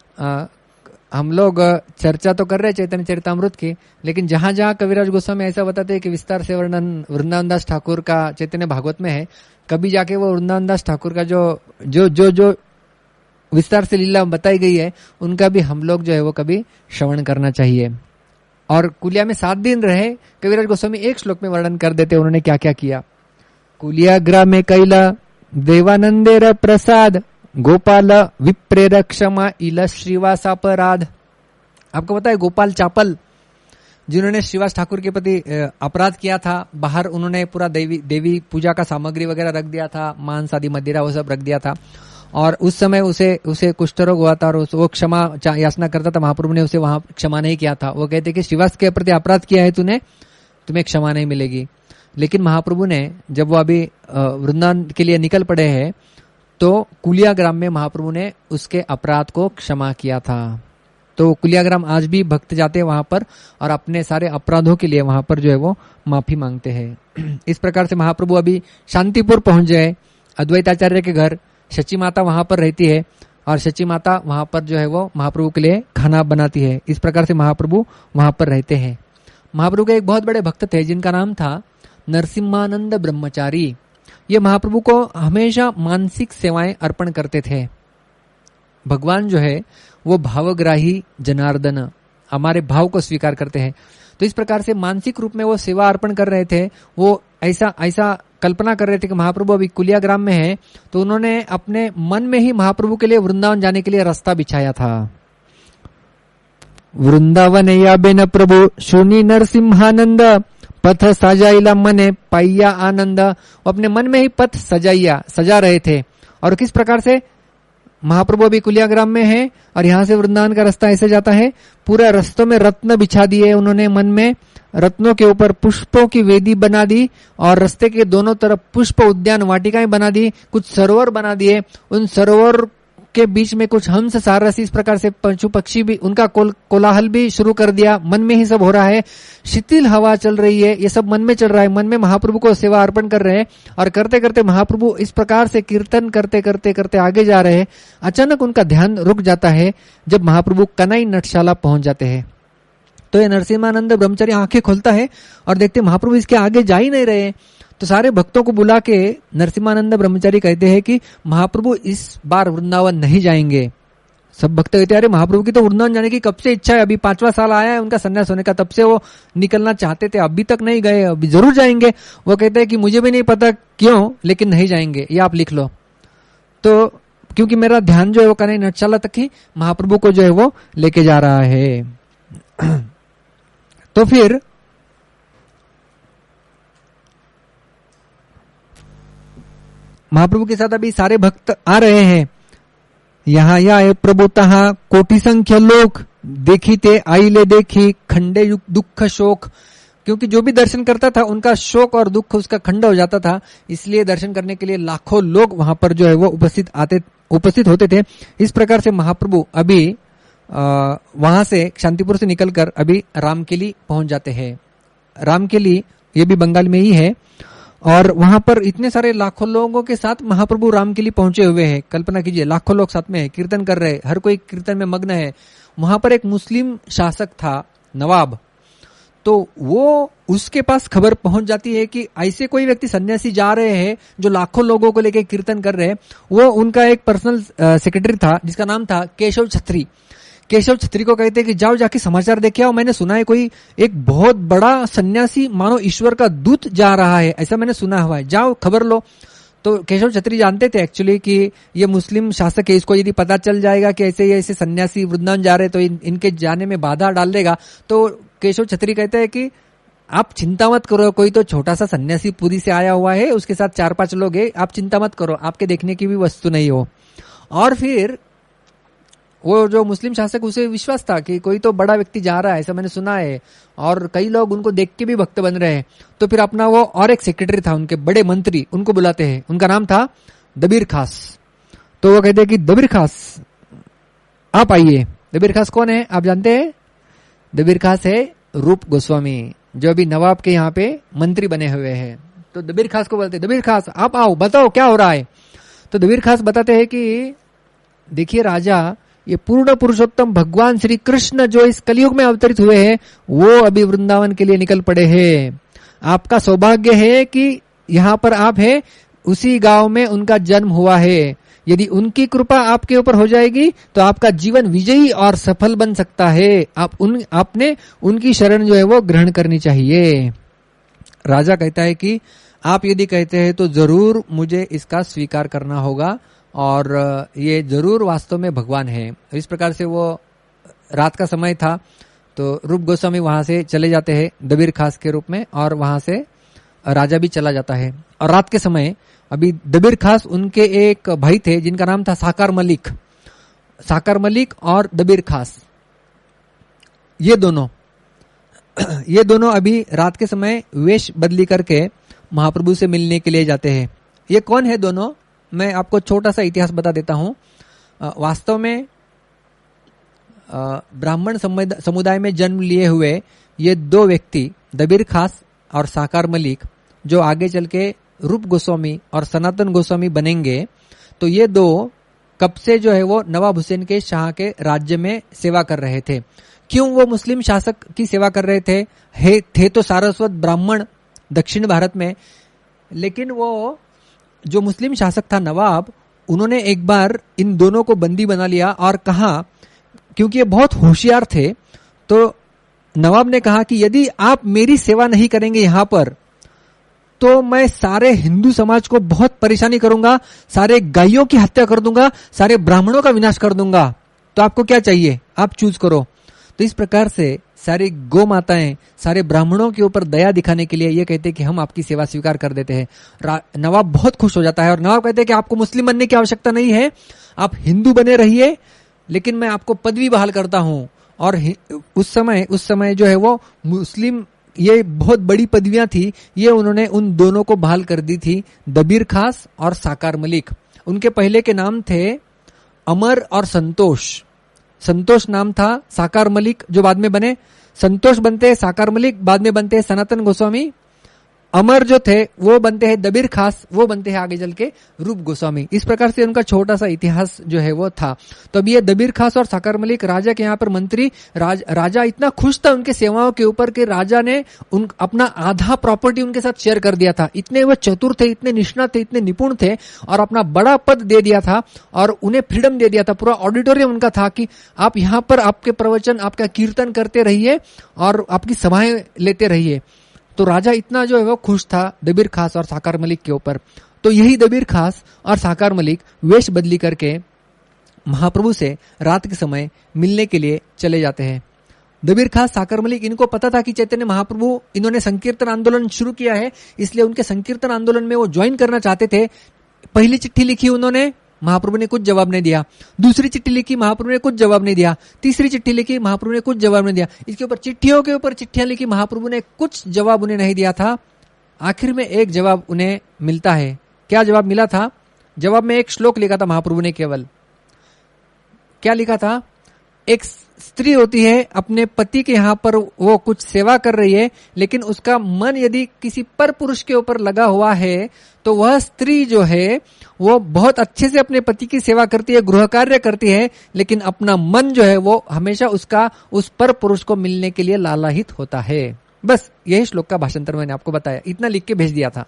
हम लोग चर्चा तो कर रहे हैं चैतन्य चरितामृत की, लेकिन जहां जहां कविराज गोस्वामी ऐसा बताते हैं कि विस्तार से वर्णन वृंदावन दास ठाकुर का चैतन्य भागवत में है, कभी जाके वो वृंदावन दास ठाकुर का जो विस्तार से लीला बताई गई है उनका भी हम लोग जो है वो कभी श्रवण करना चाहिए। और कुलिया में 7 दिन रहे, कविराज गोस्वामी एक श्लोक में वर्णन कर देते उन्होंने क्या क्या किया। कुलियाग्रा में कैला देवानंदेर प्रसाद, गोपाल विप्रेर क्षमा इल श्रीवासापराध। आपको पता है गोपाल चापल जिन्होंने श्रीवास ठाकुर के प्रति अपराध किया था, बाहर उन्होंने पूरा देवी पूजा का सामग्री वगैरह रख दिया था, मांस आदि मदिरा वो सब रख दिया था, और उस समय उसे कुष्ठ रोग हुआ था और वो क्षमा याचना करता था। महाप्रभु ने उसे वहां क्षमा नहीं किया था। वो कहते कि श्रीवास के प्रति अपराध किया है तूने, तुम्हें क्षमा नहीं मिलेगी। लेकिन महाप्रभु ने जब वो अभी वृंदावन के लिए निकल पड़े हैं तो कुलियाग्राम में महाप्रभु ने उसके अपराध को क्षमा किया था। तो कुलियाग्राम आज भी भक्त जाते हैं वहां पर और अपने सारे अपराधों के लिए वहां पर जो है वो माफी मांगते हैं। इस प्रकार से महाप्रभु अभी शांतिपुर पहुंच गए, अद्वैताचार्य के घर। शची माता वहां पर रहती है और शची माता वहां पर जो है वो महाप्रभु के लिए खाना बनाती है। इस प्रकार से महाप्रभु वहां पर रहते हैं। महाप्रभु के एक बहुत बड़े भक्त थे जिनका नाम था नरसिम्हानंद ब्रह्मचारी। ये महाप्रभु को हमेशा मानसिक सेवाएं अर्पण करते थे। भगवान जो है वो भावग्राही जनार्दन, हमारे भाव को स्वीकार करते हैं। तो इस प्रकार से मानसिक रूप में वो सेवा अर्पण कर रहे थे। वो ऐसा कल्पना कर रहे थे कि महाप्रभु अभी कुलियाग्राम में है, तो उन्होंने अपने मन में ही महाप्रभु के लिए वृंदावन जाने के लिए रास्ता बिछाया था। वृंदावन या बेन प्रभु शूनी नरसिम्हानंद, पथ सजाइला मने पाइया आनंद। वो अपने मन में ही पथ सजा रहे थे। और किस प्रकार से महाप्रभु अभी कुलियाग्राम में है और यहाँ से वृंदावन का रास्ता ऐसे जाता है, पूरा रास्तों में रत्न बिछा दिए उन्होंने, मन में रत्नों के ऊपर पुष्पों की वेदी बना दी और रास्ते के दोनों तरफ पुष्प उद्यान वाटिकाएं बना दी, कुछ सरोवर बना दिए। उन सरोवर के बीच में कुछ हंस सारस, इस प्रकार से पशु पक्षी भी, उनका कोलाहल भी शुरू कर दिया। मन में ही सब हो रहा है, शीतल हवा चल रही है, ये सब मन में चल रहा है। मन में महाप्रभु को सेवा अर्पण कर रहे हैं और करते करते महाप्रभु इस प्रकार से कीर्तन करते करते करते आगे जा रहे हैं। अचानक उनका ध्यान रुक जाता है जब महाप्रभु कनाई नटशाला पहुंच जाते हैं। तो ये नरसिम्हानंद ब्रह्मचारी आंखें खोलता है और देखते महाप्रभु इसके आगे जा ही नहीं रहे। तो सारे भक्तों को बुला के नरसिम्हानंद ब्रह्मचारी कहते हैं कि महाप्रभु इस बार वृंदावन नहीं जाएंगे। सब भक्त कहते हैं अरे महाप्रभु की तो वृंदावन जाने की कब से इच्छा है, अभी 5वां साल आया है उनका संन्यास होने का, तब से वो निकलना चाहते थे, अभी तक नहीं गए, अभी जरूर जाएंगे। वो कहते हैं कि मुझे भी नहीं पता क्यों, लेकिन नहीं जाएंगे, ये आप लिख लो। तो क्योंकि मेरा ध्यान जो है वो कन्हैया नटशाला तक ही महाप्रभु को जो है वो लेके जा रहा है। तो फिर महाप्रभु के साथ अभी सारे भक्त आ रहे हैं। यहाँ या प्रभुतः कोटि संख्य लोक, देखी ते आइले देखी खंडे दुख शोक। क्योंकि जो भी दर्शन करता था उनका शोक और दुख उसका खंड हो जाता था, इसलिए दर्शन करने के लिए लाखों लोग वहां पर जो है वो उपस्थित होते थे। इस प्रकार से महाप्रभु अभी वहां से शांतिपुर से निकलकर अभी रामकेली पहुंच जाते हैं। रामकेली ये भी बंगाल में ही है, और वहां पर इतने सारे लाखों लोगों के साथ महाप्रभु रामकेली पहुंचे हुए हैं। कल्पना कीजिए, लाखों लोग साथ में है, कीर्तन कर रहे हैं, हर कोई कीर्तन में मग्न है। वहां पर एक मुस्लिम शासक था, नवाब, तो वो उसके पास खबर पहुंच जाती है कि ऐसे कोई व्यक्ति सन्यासी जा रहे हैं जो लाखों लोगों को लेकर कीर्तन कर रहे हैं। वो उनका एक पर्सनल सेक्रेटरी था जिसका नाम था केशव छत्री। केशव छत्री को कहते हैं कि जाओ जाके समाचार देखे आओ, मैंने सुना है कोई एक बहुत बड़ा सन्यासी मानो ईश्वर का दूत जा रहा है, ऐसा मैंने सुना हुआ है, जाओ खबर लो। तो केशव छत्री जानते थे एक्चुअली कि ये मुस्लिम शासक है, इसको यदि पता चल जाएगा कि ऐसे सन्यासी वृंदावन जा रहे तो इनके जाने में बाधा डाल देगा। तो केशव छत्री कहते हैं कि आप चिंता मत करो, कोई तो छोटा सा सन्यासी पुरी से आया हुआ है, उसके साथ 4-5 लोग हैं, आप चिंता मत करो, आपके देखने की भी वस्तु नहीं हो। और फिर वो जो मुस्लिम शासक, उसे विश्वास था कि कोई तो बड़ा व्यक्ति जा रहा है, ऐसा मैंने सुना है, और कई लोग उनको देख के भी भक्त बन रहे हैं। तो फिर अपना वो और एक सेक्रेटरी था, उनके बड़े मंत्री, उनको बुलाते हैं, उनका नाम था दबीर खास। तो वो कहते हैं कि दबीर खास आप आइए। दबीर खास कौन है आप जानते हैं? दबीर खास है रूप गोस्वामी, जो अभी नवाब के यहाँ पे मंत्री बने हुए हैं। तो दबीर खास को बोलते, दबीर खास आप आओ, बताओ क्या हो रहा है। तो दबीर खास बताते हैं कि देखिए राजा, ये पूर्ण पुरुषोत्तम भगवान श्री कृष्ण जो इस कलयुग में अवतरित हुए हैं, वो अभी वृंदावन के लिए निकल पड़े हैं। आपका सौभाग्य है कि यहाँ पर आप है, उसी गांव में उनका जन्म हुआ है। यदि उनकी कृपा आपके ऊपर हो जाएगी तो आपका जीवन विजयी और सफल बन सकता है। आपने उनकी शरण जो है वो ग्रहण करनी चाहिए। राजा कहता है कि आप यदि कहते हैं तो जरूर मुझे इसका स्वीकार करना होगा, और ये जरूर वास्तव में भगवान है। इस प्रकार से वो रात का समय था, तो रूप गोस्वामी वहां से चले जाते हैं दबीर खास के रूप में, और वहां से राजा भी चला जाता है। और रात के समय अभी दबीर खास, उनके एक भाई थे जिनका नाम था साकार मलिक। साकार मलिक और दबीर खास, ये दोनों अभी रात के समय वेश बदली करके महाप्रभु से मिलने के लिए जाते हैं। ये कौन है दोनों? मैं आपको छोटा सा इतिहास बता देता हूं। वास्तव में ब्राह्मण समुदाय में जन्म लिए हुए ये दो व्यक्ति, दबीर खास और साकार मलिक, जो आगे चल के रूप गोस्वामी और सनातन गोस्वामी बनेंगे, तो ये दो कब से जो है वो नवाब हुसैन के शाह के राज्य में सेवा कर रहे थे। क्यों वो मुस्लिम शासक की सेवा कर रहे थे तो सारस्वत ब्राह्मण दक्षिण भारत में, लेकिन वो जो मुस्लिम शासक था नवाब, उन्होंने एक बार इन दोनों को बंदी बना लिया और कहा, क्योंकि ये बहुत होशियार थे, तो नवाब ने कहा कि यदि आप मेरी सेवा नहीं करेंगे यहां पर, तो मैं सारे हिंदू समाज को बहुत परेशानी करूंगा, सारे गायों की हत्या कर दूंगा, सारे ब्राह्मणों का विनाश कर दूंगा। तो आपको क्या चाहिए, आप चूज करो। तो इस प्रकार से सारी गौ माताएं सारे ब्राह्मणों के ऊपर दया दिखाने के लिए ये कहते हैं कि हम आपकी सेवा स्वीकार कर देते हैं। नवाब बहुत खुश हो जाता है और नवाब कहते हैं कि आपको मुस्लिम बनने की आवश्यकता नहीं है, आप हिंदू बने रहिए, लेकिन मैं आपको पदवी बहाल करता हूं। और उस समय जो है वो मुस्लिम, ये बहुत बड़ी पदवियां थी, ये उन्होंने उन दोनों को बहाल कर दी थी, दबीर खास और साकार मलिक। उनके पहले के नाम थे अमर और संतोष। संतोष नाम था साकार मलिक, जो बाद में बने, संतोष बनते हैं साकार मलिक, बाद में बनते हैं सनातन गोस्वामी। अमर जो थे वो बनते हैं दबीर खास, वो बनते हैं आगे चल के रूप गोस्वामी। इस प्रकार से उनका छोटा सा इतिहास जो है वो था। तो अब ये दबीर खास और साकार मलिक राजा के यहाँ पर मंत्री, राजा इतना खुश था उनके सेवाओं के ऊपर कि राजा ने अपना आधा प्रॉपर्टी उनके साथ शेयर कर दिया था। इतने वो चतुर थे, इतने निष्णात थे, इतने निपुण थे, और अपना बड़ा पद दे दिया था और उन्हें फ्रीडम दे दिया था। पूरा ऑडिटोरियम उनका था कि आप यहाँ पर आपके प्रवचन, आपका कीर्तन करते रहिए और आपकी सभाएं लेते रहिए। तो राजा इतना जो है वो खुश था दबीर खास और साकार मलिक के ऊपर। तो यही दबीर खास और साकार मलिक वेश बदली करके महाप्रभु से रात के समय मिलने के लिए चले जाते हैं। दबीर खास, साकार मलिक, इनको पता था कि चैतन्य महाप्रभु, इन्होंने संकीर्तन आंदोलन शुरू किया है, इसलिए उनके संकीर्तन आंदोलन में वो ज्वाइन करना चाहते थे। पहली चिट्ठी लिखी उन्होंने, महाप्रभु ने कुछ जवाब नहीं दिया। दूसरी चिट्ठी लिखी, महाप्रभु ने कुछ जवाब नहीं दिया। तीसरी चिट्ठी लिखी, महाप्रभु ने कुछ जवाब नहीं दिया। इसके ऊपर चिट्ठियों के ऊपर चिट्ठियां लिखी, महाप्रभु ने कुछ जवाब उन्हें नहीं दिया था। आखिर में एक जवाब उन्हें मिलता है। क्या जवाब मिला था? जवाब में एक श्लोक लिखा था महाप्रभु ने। केवल क्या लिखा था? एक स्त्री होती है, अपने पति के यहाँ पर वो कुछ सेवा कर रही है, लेकिन उसका मन यदि किसी पर पुरुष के ऊपर लगा हुआ है तो वह स्त्री जो है वो बहुत अच्छे से अपने पति की सेवा करती है, गृह कार्य करती है, लेकिन अपना मन जो है वो हमेशा उसका उस पर पुरुष को मिलने के लिए लालायित होता है। बस यही श्लोक का भाषांतर मैंने आपको बताया, इतना लिख के भेज दिया था।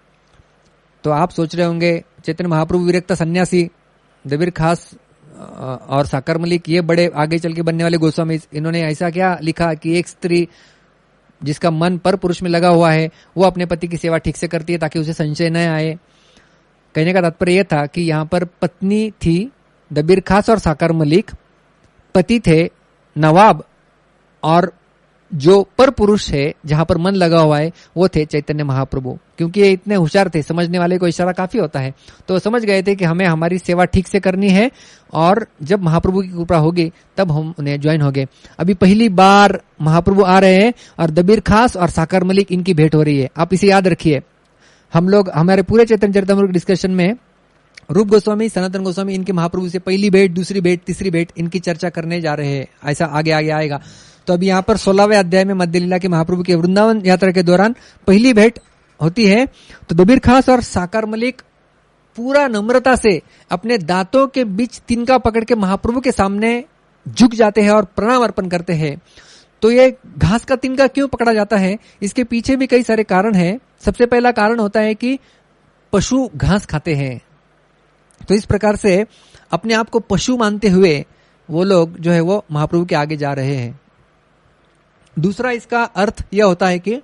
तो आप सोच रहे होंगे चैतन्य महाप्रभु विरक्त सन्यासी, दबीर खास और साकर मलिक, ये बड़े आगे चल के बनने वाले गोस्वामी, इन्होंने ऐसा क्या लिखा कि एक स्त्री जिसका मन पर पुरुष में लगा हुआ है वो अपने पति की सेवा ठीक से करती है ताकि उसे संशय न आए। कहने का तात्पर्य यह था कि यहाँ पर पत्नी थी दबीर खास और साकर मलिक, पति थे नवाब, और जो पर पुरुष है जहां पर मन लगा हुआ है वो थे चैतन्य महाप्रभु। क्योंकि ये इतने होशियार थे, समझने वाले को इशारा काफी होता है, तो समझ गए थे कि हमें हमारी सेवा ठीक से करनी है और जब महाप्रभु की कृपा होगी तब हम उन्हें ज्वाइन होंगे। अभी पहली बार महाप्रभु आ रहे हैं और दबीर खास और साकर मलिक इनकी भेंट हो रही है। आप इसे याद रखिए। हम लोग हमारे पूरे चैतन्य चरितामृत डिस्कशन में रूप गोस्वामी, सनातन गोस्वामी, इनके महाप्रभु से पहली भेंट, दूसरी भेंट, तीसरी भेंट, इनकी चर्चा करने जा रहे हैं। ऐसा आगे आगे आएगा। तो अभी यहाँ पर 16वें अध्याय में मध्य लीला के महाप्रभु के वृंदावन यात्रा के दौरान पहली भेंट होती है। तो दबीर खास और साकर मलिक पूरा नम्रता से अपने दांतों के बीच तिनका पकड़ के महाप्रभु के सामने झुक जाते हैं और प्रणाम अर्पण करते हैं। तो ये घास का तिनका क्यों पकड़ा जाता है, इसके पीछे भी कई सारे कारण हैं। सबसे पहला कारण होता है कि पशु घास खाते हैं, तो इस प्रकार से अपने आप को पशु मानते हुए वो लोग जो है वो महाप्रभु के आगे जा रहे हैं। दूसरा इसका अर्थ यह होता है कि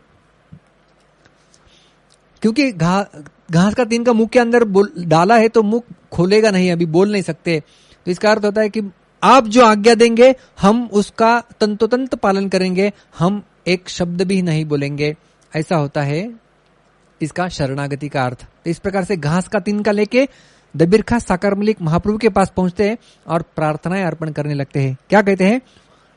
क्योंकि घास का तिनका मुंह के अंदर डाला है तो मुंह खोलेगा नहीं, अभी बोल नहीं सकते, तो इसका अर्थ होता है कि आप जो आज्ञा देंगे हम उसका तंतोतंत पालन करेंगे, हम एक शब्द भी नहीं बोलेंगे। ऐसा होता है इसका शरणागति का अर्थ। तो इस प्रकार से घास का तिनका लेके दबीर खास साकर मलिक महाप्रभु के पास पहुंचते हैं और प्रार्थनाएं अर्पण करने लगते हैं। क्या कहते हैं?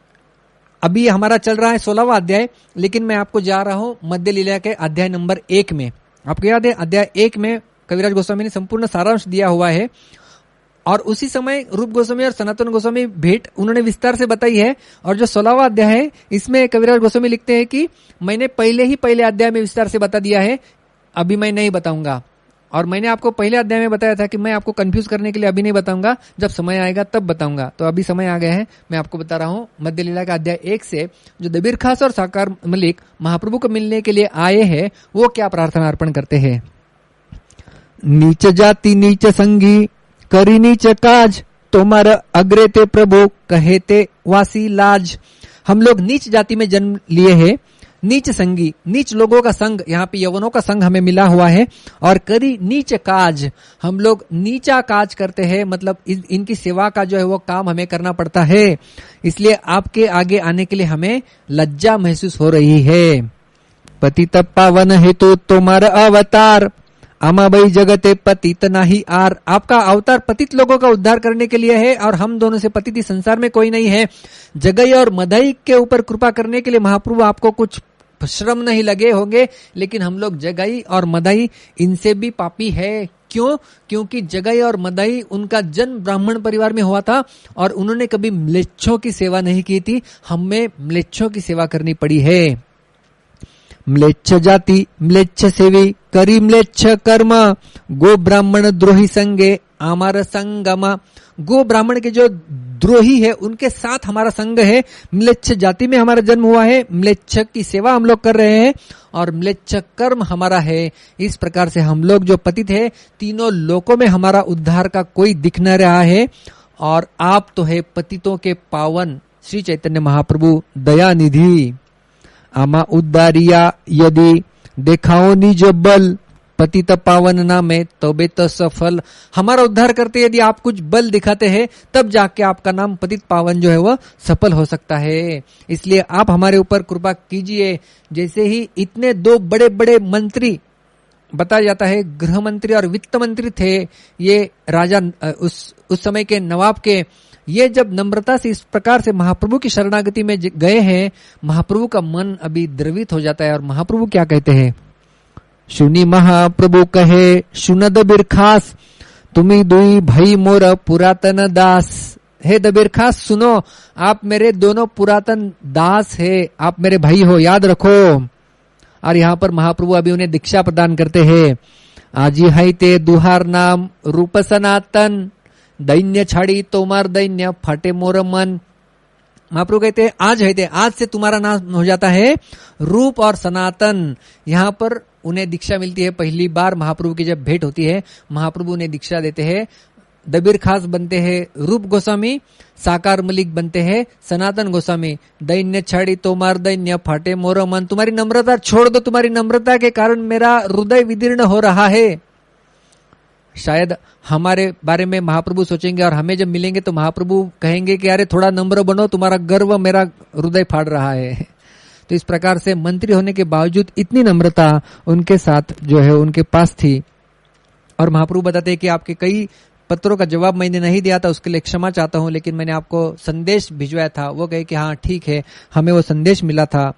अभी हमारा चल रहा है 16वां अध्याय, लेकिन मैं आपको जा रहा हूं मध्य लीला के अध्याय नंबर 1 में। आपको याद है अध्याय 1 में कविराज गोस्वामी ने संपूर्ण सारांश दिया हुआ है, और उसी समय रूप गोस्वामी और सनातन गोस्वामी भेंट उन्होंने विस्तार से बताई है। और जो 16वां अध्याय है इसमें कविराज गोस्वामी लिखते हैं कि मैंने पहले अध्याय में विस्तार से बता दिया है, अभी मैं नहीं बताऊंगा। और मैंने आपको पहले अध्याय में बताया था कि मैं आपको कंफ्यूज करने के लिए अभी नहीं बताऊंगा, जब समय आएगा तब बताऊंगा। तो अभी समय आ गया है, मैं आपको बता रहा हूं मध्य लीला का अध्याय 1 से जो दबीर खास और साकार मलिक महाप्रभु को मिलने के लिए आए हैं वो क्या प्रार्थना अर्पण करते हैं। नीच जाति नीच संगी करी नीच काज, तोमर अग्रे ते प्रभु कहे ते वासी लाज। हम लोग नीच जाति में जन्म लिए हैं, नीच संगी, नीच लोगों का संग, यहाँ पे यवनों का संग हमें मिला हुआ है, और करी नीच काज, हम लोग नीचा काज करते हैं, मतलब इनकी सेवा का जो है वो काम हमें करना पड़ता है, इसलिए आपके आगे आने के लिए हमें लज्जा महसूस हो रही है। पतित पावन हेतु तुम्हारा अवतार, आमा भाई जगते पतित नाही आर। आपका अवतार पतित लोगों का उद्धार करने के लिए है, और हम दोनों से पतित संसार में कोई नहीं है। जगई और मदई के ऊपर कृपा करने के लिए महाप्रभु आपको कुछ श्रम नहीं लगे होंगे, लेकिन हम लोग जगई और मदई इनसे भी पापी है। क्यों? क्योंकि जगई और मदई उनका जन्म ब्राह्मण परिवार में हुआ था और उन्होंने कभी म्लेच्छों की सेवा नहीं की थी, हमें म्लेच्छों की सेवा करनी पड़ी है। म्लेच्छ जाति म्लेच्छ सेवी करी म्लेच्छ कर्म, गो ब्राह्मण द्रोही संगे आमार संगमा। गो ब्राह्मण के जो द्रोही है उनके साथ हमारा संग है। म्लेच्छ जाति में हमारा जन्म हुआ है, म्लेच्छ की सेवा हम लोग कर रहे हैं और म्लेच्छ कर्म हमारा है। इस प्रकार से हम लोग जो पतित है, तीनों लोकों में हमारा उद्धार का कोई दिख न रहा है, और आप तो है पतितों के पावन श्री चैतन्य महाप्रभु दया निधि। आमा उद्धारिया यदि देखाओ निज बल, पतित पावन नामे तबे तो सफल। हमारा उद्धार करते यदि आप कुछ बल दिखाते हैं तब जाके आपका नाम पतित पावन जो है वह सफल हो सकता है। इसलिए आप हमारे ऊपर कृपा कीजिए। जैसे ही इतने दो बड़े बड़े मंत्री बताया जाता है गृह मंत्री और वित्त मंत्री थे ये राजा, उस समय के नवाब के। ये जब नम्रता से इस प्रकार से महाप्रभु की शरणागति में गए हैं, महाप्रभु का मन अभी द्रवित हो जाता है। और महाप्रभु क्या कहते हैं? सुनी महाप्रभु कहे सुन दबीर खास, तुम्ही दुई भाई मोर पुरातन दास। हे दबीर खास सुनो, आप मेरे दोनों पुरातन दास है, आप मेरे भाई हो, याद रखो। और यहाँ पर महाप्रभु अभी उन्हें दीक्षा प्रदान करते हैं। आजी है ते दुहार नाम रूप सनातन, दैन्य छाड़ी तोमार दैन्य फटे मोर मन। महाप्रभु कहते हैं आज है ते, आज से तुम्हारा नाम हो जाता है रूप और सनातन। यहाँ पर उन्हें दीक्षा मिलती है पहली बार। महाप्रभु की जब भेंट होती है, महाप्रभु उन्हें दीक्षा देते हैं। दबीर खास बनते हैं रूप गोस्वामी, साकार मलिक बनते हैं सनातन गोस्वामी। दैन्य छाड़ी तोमार दैन्य फाटे मोर मन, तुम्हारी नम्रता छोड़ दो, तुम्हारी नम्रता के कारण मेरा हृदय विदीर्ण हो रहा है। शायद हमारे बारे में महाप्रभु सोचेंगे और हमें जब मिलेंगे तो महाप्रभु कहेंगे कि अरे थोड़ा नम्र बनो, तुम्हारा गर्व मेरा हृदय फाड़ रहा है। तो इस प्रकार से मंत्री होने के बावजूद इतनी नम्रता उनके साथ जो है उनके पास थी। और महाप्रभु बताते हैं कि आपके कई पत्रों का जवाब मैंने नहीं दिया था, उसके लिए क्षमा चाहता हूं, लेकिन मैंने आपको संदेश भिजवाया था। वो कहे कि हाँ ठीक है, हमें वो संदेश मिला था।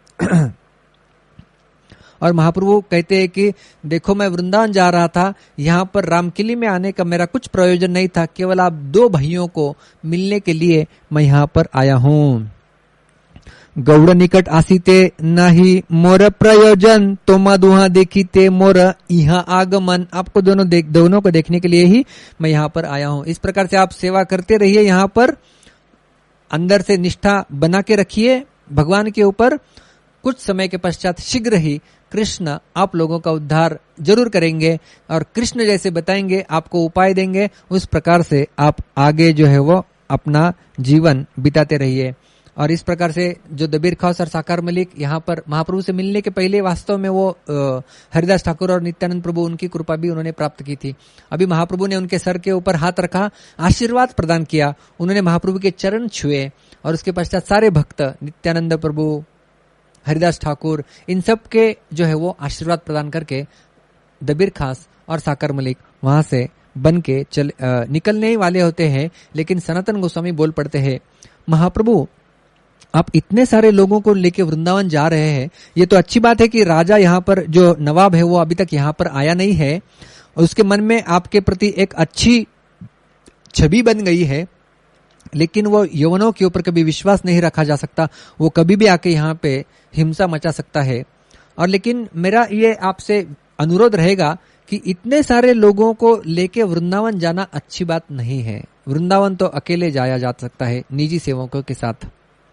और महाप्रभु कहते हैं कि देखो मैं वृंदावन जा रहा था, यहाँ पर रामकिली में आने का मेरा कुछ प्रयोजन नहीं था, केवल आप दो भाइयों को मिलने के लिए मैं यहाँ पर आया हूँ। गौड़ निकट आसीते नहीं मोर प्रयोजन, तोमा दुहा देखीते मोर यहाँ आगमन। आपको दोनों को देखने के लिए ही मैं यहाँ पर आया हूँ। इस प्रकार से आप सेवा करते रहिए, यहाँ पर अंदर से निष्ठा बना के रखिए भगवान के ऊपर। कुछ समय के पश्चात शीघ्र ही कृष्ण आप लोगों का उद्धार जरूर करेंगे और कृष्ण जैसे बताएंगे, आपको उपाय देंगे। उस प्रकार से आप आगे जो है वो अपना जीवन बिताते रहिए। और इस प्रकार से जो दबीर खास और साकार मलिक यहाँ पर महाप्रभु से मिलने के पहले वास्तव में वो हरिदास ठाकुर और नित्यानंद प्रभु उनकी कृपा भी उन्होंने प्राप्त की थी। अभी महाप्रभु ने उनके सर के ऊपर हाथ रखा, आशीर्वाद प्रदान किया, उन्होंने महाप्रभु के चरण छुए और उसके पश्चात सारे भक्त नित्यानंद प्रभु, हरिदास ठाकुर, इन सब के जो है वो आशीर्वाद प्रदान करके दबीर खास और साकार मलिक वहां से बन के निकलने ही वाले होते हैं। लेकिन सनातन गोस्वामी बोल पड़ते हैं, महाप्रभु आप इतने सारे लोगों को लेके वृंदावन जा रहे हैं, ये तो अच्छी बात है कि राजा यहाँ पर जो नवाब है वो अभी तक यहाँ पर आया नहीं है, उसके मन में आपके प्रति एक अच्छी छवि बन गई है, लेकिन वो यवनों के ऊपर कभी विश्वास नहीं रखा जा सकता, वो कभी भी आके यहाँ पे हिंसा मचा सकता है। और लेकिन मेरा ये आपसे अनुरोध रहेगा कि इतने सारे लोगों को लेके वृंदावन जाना अच्छी बात नहीं है। वृंदावन तो अकेले जाया जा सकता है निजी सेवकों के साथ।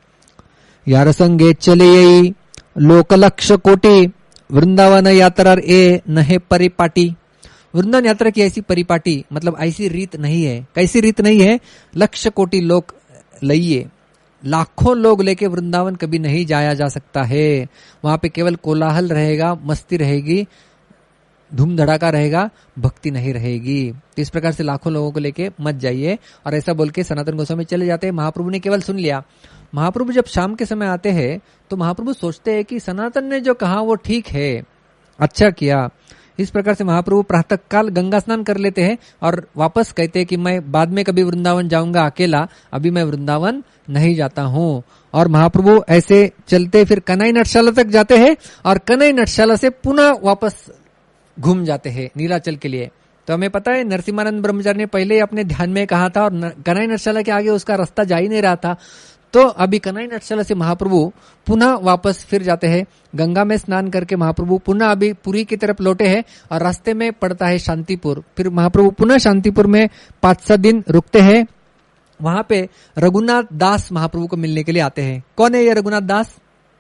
यार संगे चले यही लोक लक्ष कोटि, वृंदावन यात्रा ए नहे परिपाटी। वृंदावन यात्रा की ऐसी परिपाटी मतलब ऐसी रीत नहीं है। कैसी रीत नहीं है? लक्ष कोटि लोग लइए, लाखों लोग लेके वृंदावन कभी नहीं जाया जा सकता है। वहां पे केवल कोलाहल रहेगा, मस्ती रहेगी, धूम धड़ाका रहेगा, भक्ति नहीं रहेगी। तो इस प्रकार से लाखों लोगों को लेके मत जाइए। और ऐसा बोल के सनातन गोस्वामी चले जाते हैं। महाप्रभु ने केवल सुन लिया। महाप्रभु जब शाम के समय आते हैं तो महाप्रभु सोचते हैं कि सनातन ने जो कहा वो ठीक है, अच्छा किया। इस प्रकार से महाप्रभु प्रातः काल गंगा स्नान कर लेते हैं और वापस कहते हैं कि मैं बाद में कभी वृंदावन जाऊंगा अकेला, अभी मैं वृंदावन नहीं जाता हूँ। और महाप्रभु ऐसे चलते फिर कन्हई नटशाला तक जाते हैं और कन्हई नटशाला से पुनः वापस घूम जाते हैं नीलाचल के लिए। तो हमें पता है नरसिम्हानंद ब्रह्मचारी ने पहले ही अपने ध्यान में कहा था और कन्हई नटशाला के आगे उसका रास्ता जा ही नहीं रहा था। तो अभी कन्हई नटशाला से महाप्रभु पुनः वापस फिर जाते हैं, गंगा में स्नान करके महाप्रभु पुनः अभी पुरी की तरफ लौटे हैं और रास्ते में पड़ता है शांतिपुर। फिर महाप्रभु पुनः शांतिपुर में 5-7 दिन रुकते हैं। वहां पे रघुनाथ दास महाप्रभु को मिलने के लिए आते हैं। कौन है ये रघुनाथ दास?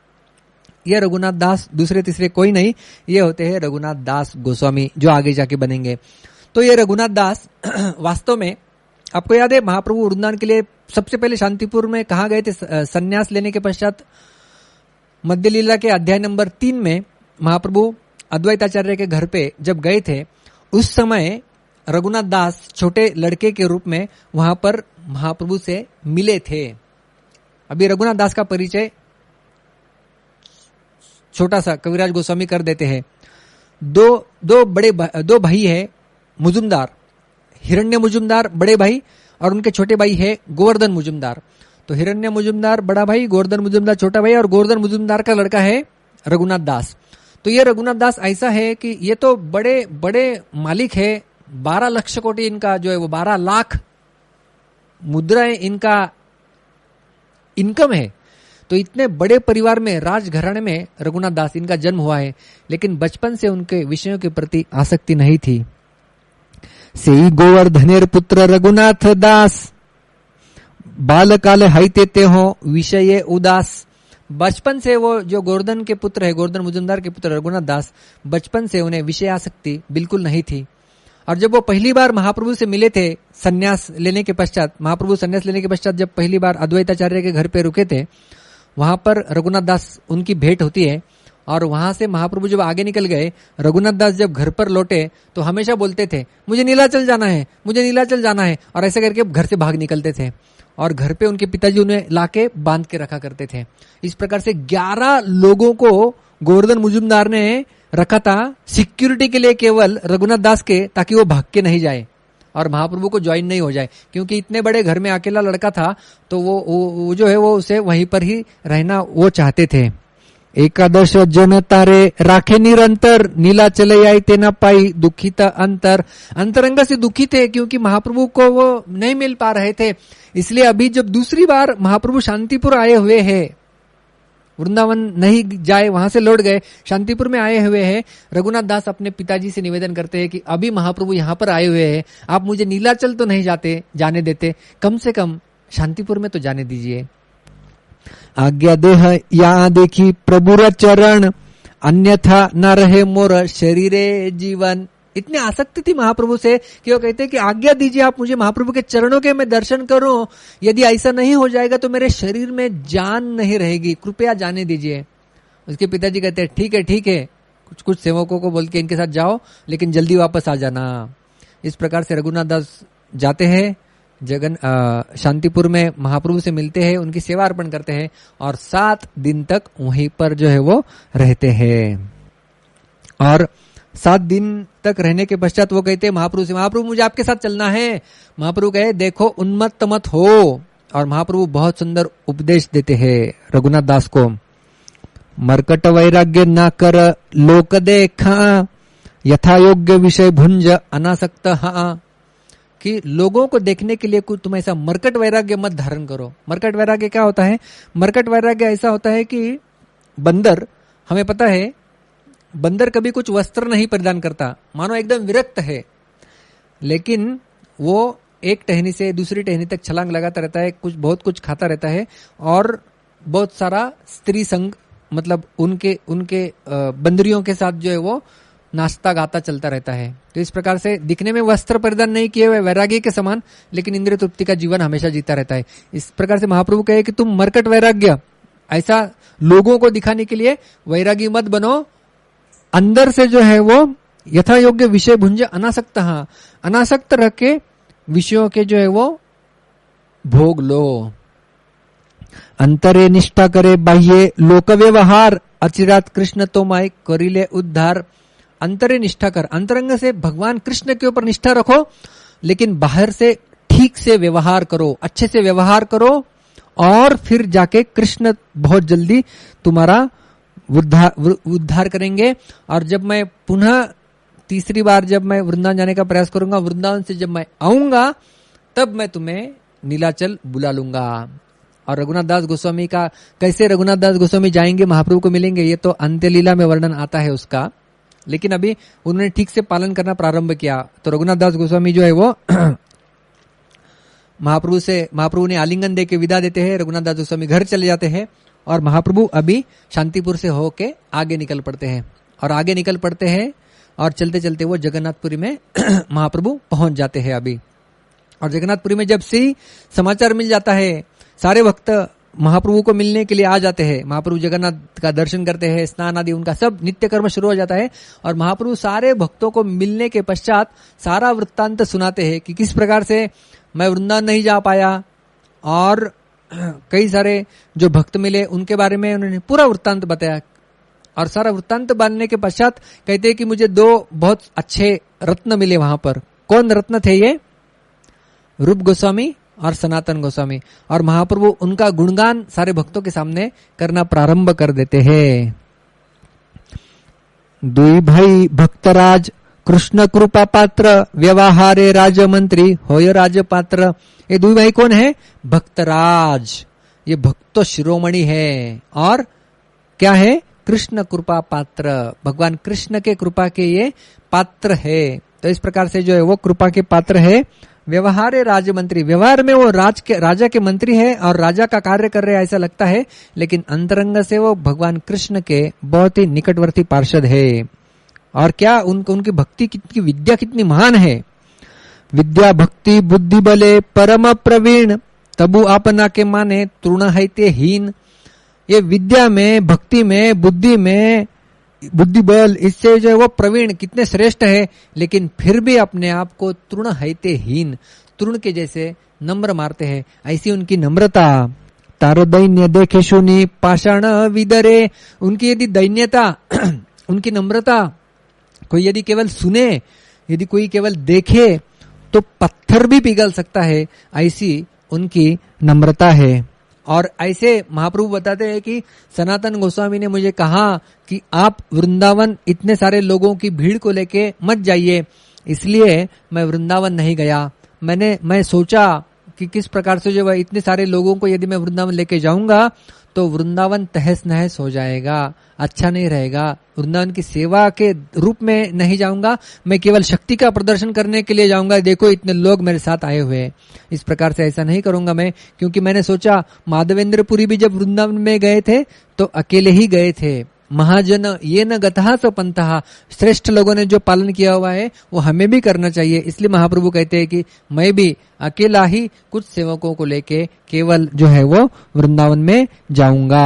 ये रघुनाथ दास दूसरे तीसरे कोई नहीं, ये होते हैं रघुनाथ दास गोस्वामी जो आगे जाके बनेंगे। तो ये रघुनाथ दास वास्तव में आपको याद है महाप्रभु वृंदावन के लिए सबसे पहले शांतिपुर में कहाँ गए थे? संन्यास लेने के पश्चात मध्य लीला के अध्याय नंबर 3 में महाप्रभु अद्वैताचार्य के घर पे जब गए थे, उस समय रघुनाथ दास छोटे लड़के के रूप में वहां पर महाप्रभु से मिले थे। अभी रघुनाथ दास का परिचय छोटा सा कविराज गोस्वामी कर देते हैं। दो भाई है मुजुमदार, हिरण्य मुजुमदार बड़े भाई और उनके छोटे भाई है गोवर्धन मुजुमदार। तो हिरण्य मुजुमदार बड़ा भाई, गोवर्धन मुजुमदार छोटा भाई, और गोवर्धन मुजुमदार का लड़का है रघुनाथ दास। तो ये रघुनाथ दास ऐसा है कि ये तो बड़े बड़े मालिक है, 12 लक्ष कोटि इनका जो है वो 12 लाख मुद्राएं इनका इनकम है। तो इतने बड़े परिवार में, राजघराने में रघुनाथ दास इनका जन्म हुआ है, लेकिन बचपन से उनके विषयों के प्रति आसक्ति नहीं थी। सेई गोवर्धनेर पुत्र रघुनाथ दास, बालकाल हाइते ते हो विषय उदास। बचपन से वो जो गोवर्धन के पुत्र है, गोवर्धन मुजुमदार के पुत्र रघुनाथ दास, बचपन से उन्हें विषय आसक्ति बिल्कुल नहीं थी। और जब वो पहली बार महाप्रभु से मिले थे संन्यास लेने के पश्चात, महाप्रभु संन्यास लेने के पश्चात जब पहली बार अद्वैताचार्य के घर पे रुके थे, वहां पर रघुनाथ दास उनकी भेंट होती है। और वहां से महाप्रभु जब आगे निकल गए, रघुनाथ दास जब घर पर लौटे तो हमेशा बोलते थे मुझे नीलाचल जाना है, मुझे नीलाचल जाना है, और ऐसे करके घर से भाग निकलते थे। और घर पे उनके पिताजी उन्हें लाके बांध के रखा करते थे। इस प्रकार से 11 लोगों को गोवर्धन मुजुमदार ने रखा था सिक्योरिटी के लिए, केवल रघुनाथ दास के, ताकि वो भाग के नहीं जाए और महाप्रभु को ज्वाइन नहीं हो जाए, क्योंकि इतने बड़े घर में अकेला लड़का था। तो वो जो है वो उसे वहीं पर ही रहना वो चाहते थे। एकादश जन तारे राखे निरंतर, नीला चले आई तेना पाई दुखित अंतर। अंतरंग से दुखी थे क्योंकि महाप्रभु को वो नहीं मिल पा रहे थे। इसलिए अभी जब दूसरी बार महाप्रभु शांतिपुर आए हुए हैं, वृंदावन नहीं जाए, वहां से लौट गए, शांतिपुर में आए हुए हैं, रघुनाथ दास अपने पिताजी से निवेदन करते हैं कि अभी महाप्रभु यहाँ पर आए हुए हैं, आप मुझे नीलाचल तो नहीं जाने देते, कम से कम शांतिपुर में तो जाने दीजिए। आज्ञा देह या देखी प्रभुर चरण, अन्यथा न रहे मोर शरीरे जीवन। इतनी आसक्ति थी महाप्रभु से कि वो कहते कि आज्ञा दीजिए, आप मुझे महाप्रभु के चरणों के मैं दर्शन करूं, यदि ऐसा नहीं हो जाएगा तो मेरे शरीर में जान नहीं रहेगी, कृपया जाने दीजिए। उसके पिताजी कहते हैं ठीक है, कुछ सेवकों को बोल के इनके साथ जाओ, लेकिन जल्दी वापस आ जाना। इस प्रकार से रघुनाथ दास जाते हैं, शांतिपुर में महाप्रभु से मिलते हैं, उनकी सेवा अर्पण करते हैं और 7 दिन तक वहीं पर जो है वो रहते हैं। और 7 दिन तक रहने के पश्चात वो कहते हैं महाप्रभु से, महाप्रभु मुझे आपके साथ चलना है। महाप्रभु कहे देखो उन्मत्त मत हो। और महाप्रभु बहुत सुंदर उपदेश देते हैं रघुनाथ दास को। मरकट वैराग्य ना कर लोक देखा, यथा योग्य विषय भुंज अनासक्त हा। कि लोगों को देखने के लिए कुछ तुम ऐसा मरकट वैराग्य मत धारण करो। मरकट वैराग्य क्या होता है? मरकट वैराग्य ऐसा होता है कि बंदर, हमें पता है बंदर कभी कुछ वस्त्र नहीं परिधान करता, मानो एकदम विरक्त है, लेकिन वो एक टहनी से दूसरी टहनी तक छलांग लगाता रहता है, बहुत कुछ खाता रहता है और बहुत सारा स्त्री संग, मतलब उनके बंदरियों के साथ जो है वो नाचता गाता चलता रहता है। तो इस प्रकार से दिखने में वस्त्र परिधान नहीं किए हुए वैराग्य के समान, लेकिन इंद्रिय तृप्ति का जीवन हमेशा जीता रहता है। इस प्रकार से महाप्रभु कहे कि तुम मरकट वैराग्य, ऐसा लोगों को दिखाने के लिए वैरागी मत बनो, अंदर से जो है वो यथा योग्य विषय भुंज अनासक्त, अनासक्त रख के विषयों के जो है वो भोग लो। अंतरे निष्ठा करे बाह्य लोक व्यवहार, अचिरात कृष्ण तो माय करिले उद्धार। अंतरे निष्ठा कर, अंतरंग से भगवान कृष्ण के ऊपर निष्ठा रखो, लेकिन बाहर से ठीक से व्यवहार करो, अच्छे से व्यवहार करो, और फिर जाके कृष्ण बहुत जल्दी तुम्हारा उद्धार करेंगे। और जब मैं पुनः तीसरी बार जब मैं वृंदावन जाने का प्रयास करूंगा, वृंदावन से जब मैं आऊंगा, तब मैं तुम्हें नीलाचल बुला लूंगा। और रघुनाथ दास गोस्वामी का कैसे रघुनाथ दास गोस्वामी जाएंगे महाप्रभु को मिलेंगे, ये तो अंत्य लीला में वर्णन आता है उसका, लेकिन अभी उन्होंने ठीक से पालन करना प्रारंभ किया। तो रघुनाथ दास गोस्वामी जो है वो महाप्रभु ने आलिंगन दे के विदा देते हैं, रघुनाथ दास गोस्वामी घर चले जाते हैं और महाप्रभु अभी शांतिपुर से होके आगे निकल पड़ते हैं। और आगे निकल पड़ते हैं और चलते चलते वो जगन्नाथपुरी में महाप्रभु पहुंच जाते हैं अभी। और जगन्नाथपुरी में जब से समाचार मिल जाता है, सारे भक्त महाप्रभु को मिलने के लिए आ जाते हैं। महाप्रभु जगन्नाथ का दर्शन करते हैं, स्नान आदि उनका सब नित्य कर्म शुरू हो जाता है। और महाप्रभु सारे भक्तों को मिलने के पश्चात सारा वृत्तांत सुनाते हैं कि किस प्रकार से मैं वृंदावन नहीं जा पाया, और कई सारे जो भक्त मिले उनके बारे में उन्होंने पूरा वृत्तांत बताया। और सारा वृत्तांत बांधने के पश्चात कहते हैं कि मुझे 2 बहुत अच्छे रत्न मिले वहां पर। कौन रत्न थे ये? रूप गोस्वामी और सनातन गोस्वामी। और महाप्रभु उनका गुणगान सारे भक्तों के सामने करना प्रारंभ कर देते हैं। दुई भाई भक्तराज कृष्ण कृपा पात्र व्यवहारे राजमंत्री होय राजपात्र। ये दुई भाई कौन है? भक्तराज, ये भक्त शिरोमणि है। और क्या है? कृष्ण कृपा पात्र, भगवान कृष्ण के कृपा के ये पात्र है। तो इस प्रकार से जो है वो कृपा के पात्र है। व्यवहार है राजमंत्री, व्यवहार में वो राजा के मंत्री है और राजा का कार्य कर रहे हैं ऐसा लगता है, लेकिन अंतरंग से वो भगवान कृष्ण के बहुत ही निकटवर्ती पार्षद है। और क्या उनकी भक्ति कितनी, विद्या कितनी महान है। विद्या भक्ति बुद्धि बले परम प्रवीण, तबु आपना के माने तृण है ते हीन। ये विद्या में, भक्ति में, बुद्धि में, बुद्धि बल, इससे जो है वो प्रवीण कितने श्रेष्ठ है, लेकिन फिर भी अपने आप को तृण हैते हीन, तृण के जैसे नम्र मारते हैं। ऐसी उनकी नम्रता। तारो दैन्य देखे सुनी पाषाण विदरे। उनकी यदि दैन्यता उनकी नम्रता कोई यदि केवल सुने, यदि कोई केवल देखे तो पत्थर भी पिघल सकता है, ऐसी उनकी नम्रता है। और ऐसे महाप्रभु बताते हैं कि सनातन गोस्वामी ने मुझे कहा कि आप वृंदावन इतने सारे लोगों की भीड़ को लेके मत जाइए, इसलिए मैं वृंदावन नहीं गया। मैं सोचा कि किस प्रकार से जो है इतने सारे लोगों को यदि मैं वृंदावन लेके जाऊंगा तो वृंदावन तहस नहस हो जाएगा, अच्छा नहीं रहेगा। वृंदावन की सेवा के रूप में नहीं जाऊंगा, मैं केवल शक्ति का प्रदर्शन करने के लिए जाऊंगा, देखो इतने लोग मेरे साथ आए हुए हैं। इस प्रकार से ऐसा नहीं करूंगा मैं, क्योंकि मैंने सोचा माधवेंद्रपुरी भी जब वृंदावन में गए थे तो अकेले ही गए थे। महाजन ये न गतः स पंथः, श्रेष्ठ लोगों ने जो पालन किया हुआ है वो हमें भी करना चाहिए। इसलिए महाप्रभु कहते हैं कि मैं भी अकेला ही कुछ सेवकों को लेके केवल जो है वो वृंदावन में जाऊंगा।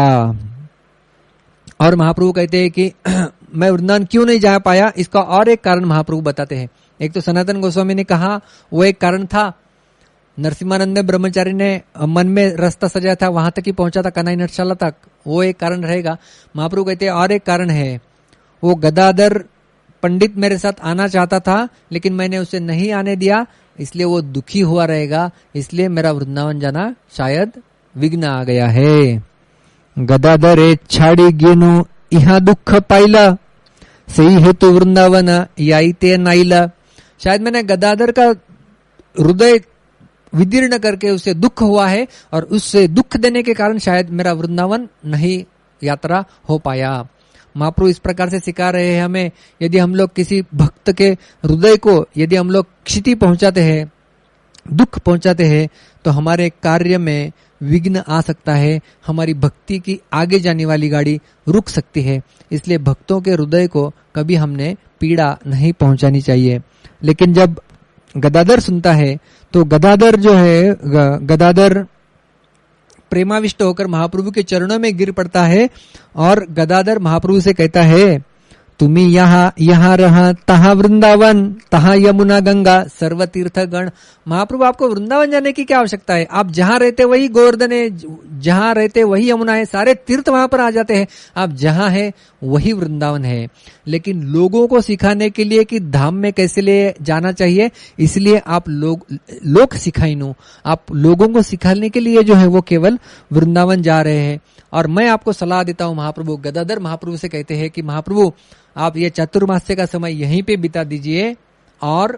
और महाप्रभु कहते हैं कि मैं वृंदावन क्यों नहीं जा पाया, इसका और एक कारण महाप्रभु बताते हैं। एक तो सनातन गोस्वामी ने कहा वो एक कारण था, नरसिम्हानंद ब्रह्मचारी ने मन में रास्ता सजाया था, वहां तक ही पहुंचा था, कन्हई नटशाला तक, वो एक कारण रहेगा। महाप्रभु कहते हैं और एक कारण है, वो गदाधर पंडित मेरे साथ आना चाहता था लेकिन मैंने उसे नहीं आने दिया, इसलिए वो दुखी हुआ रहेगा, इसलिए मेरा वृंदावन जाना शायद विघ्न आ गया है। गदाधरे छाड़ी गेनु इहा दुख पाइला, सही हेतु वृंदावन याईते नाइला। शायद मैंने गदाधर का हृदय विदीर्ण करके उसे दुख हुआ है और उससे दुख देने के कारण शायद मेरा वृंदावन नहीं यात्रा हो पाया। महाप्रभु इस प्रकार से सिखा रहे हैं हमें, यदि हम लोग किसी भक्त के हृदय को यदि हम लोग क्षति पहुंचाते हैं, दुख पहुंचाते हैं, तो हमारे कार्य में विघ्न आ सकता है, हमारी भक्ति की आगे जाने वाली गाड़ी रुक सकती है। इसलिए भक्तों के हृदय को कभी हमने पीड़ा नहीं पहुंचानी चाहिए। लेकिन जब गदाधर सुनता है तो गदाधर जो है, गदाधर प्रेमाविष्ट होकर महाप्रभु के चरणों में गिर पड़ता है और गदाधर महाप्रभु से कहता है, तुम्ही यहाँ रहा तहा वृंदावन तहा यमुना गंगा सर्व तीर्थ गण। महाप्रभु आपको वृंदावन जाने की क्या आवश्यकता है, आप जहां रहते वही गोवर्धन है, जहां रहते वही यमुना है, सारे तीर्थ वहां पर आ जाते हैं, आप जहां है वही वृंदावन है। लेकिन लोगों को सिखाने के लिए कि धाम में कैसे ले जाना चाहिए, इसलिए आप लोग सिखाइनु, आप लोगों को सिखाने के लिए जो है वो केवल वृंदावन जा रहे हैं। और मैं आपको सलाह देता हूं, महाप्रभु गदाधर महाप्रभु से कहते हैं कि महाप्रभु आप ये चतुर्मास्य का समय यहीं पे बिता दीजिए और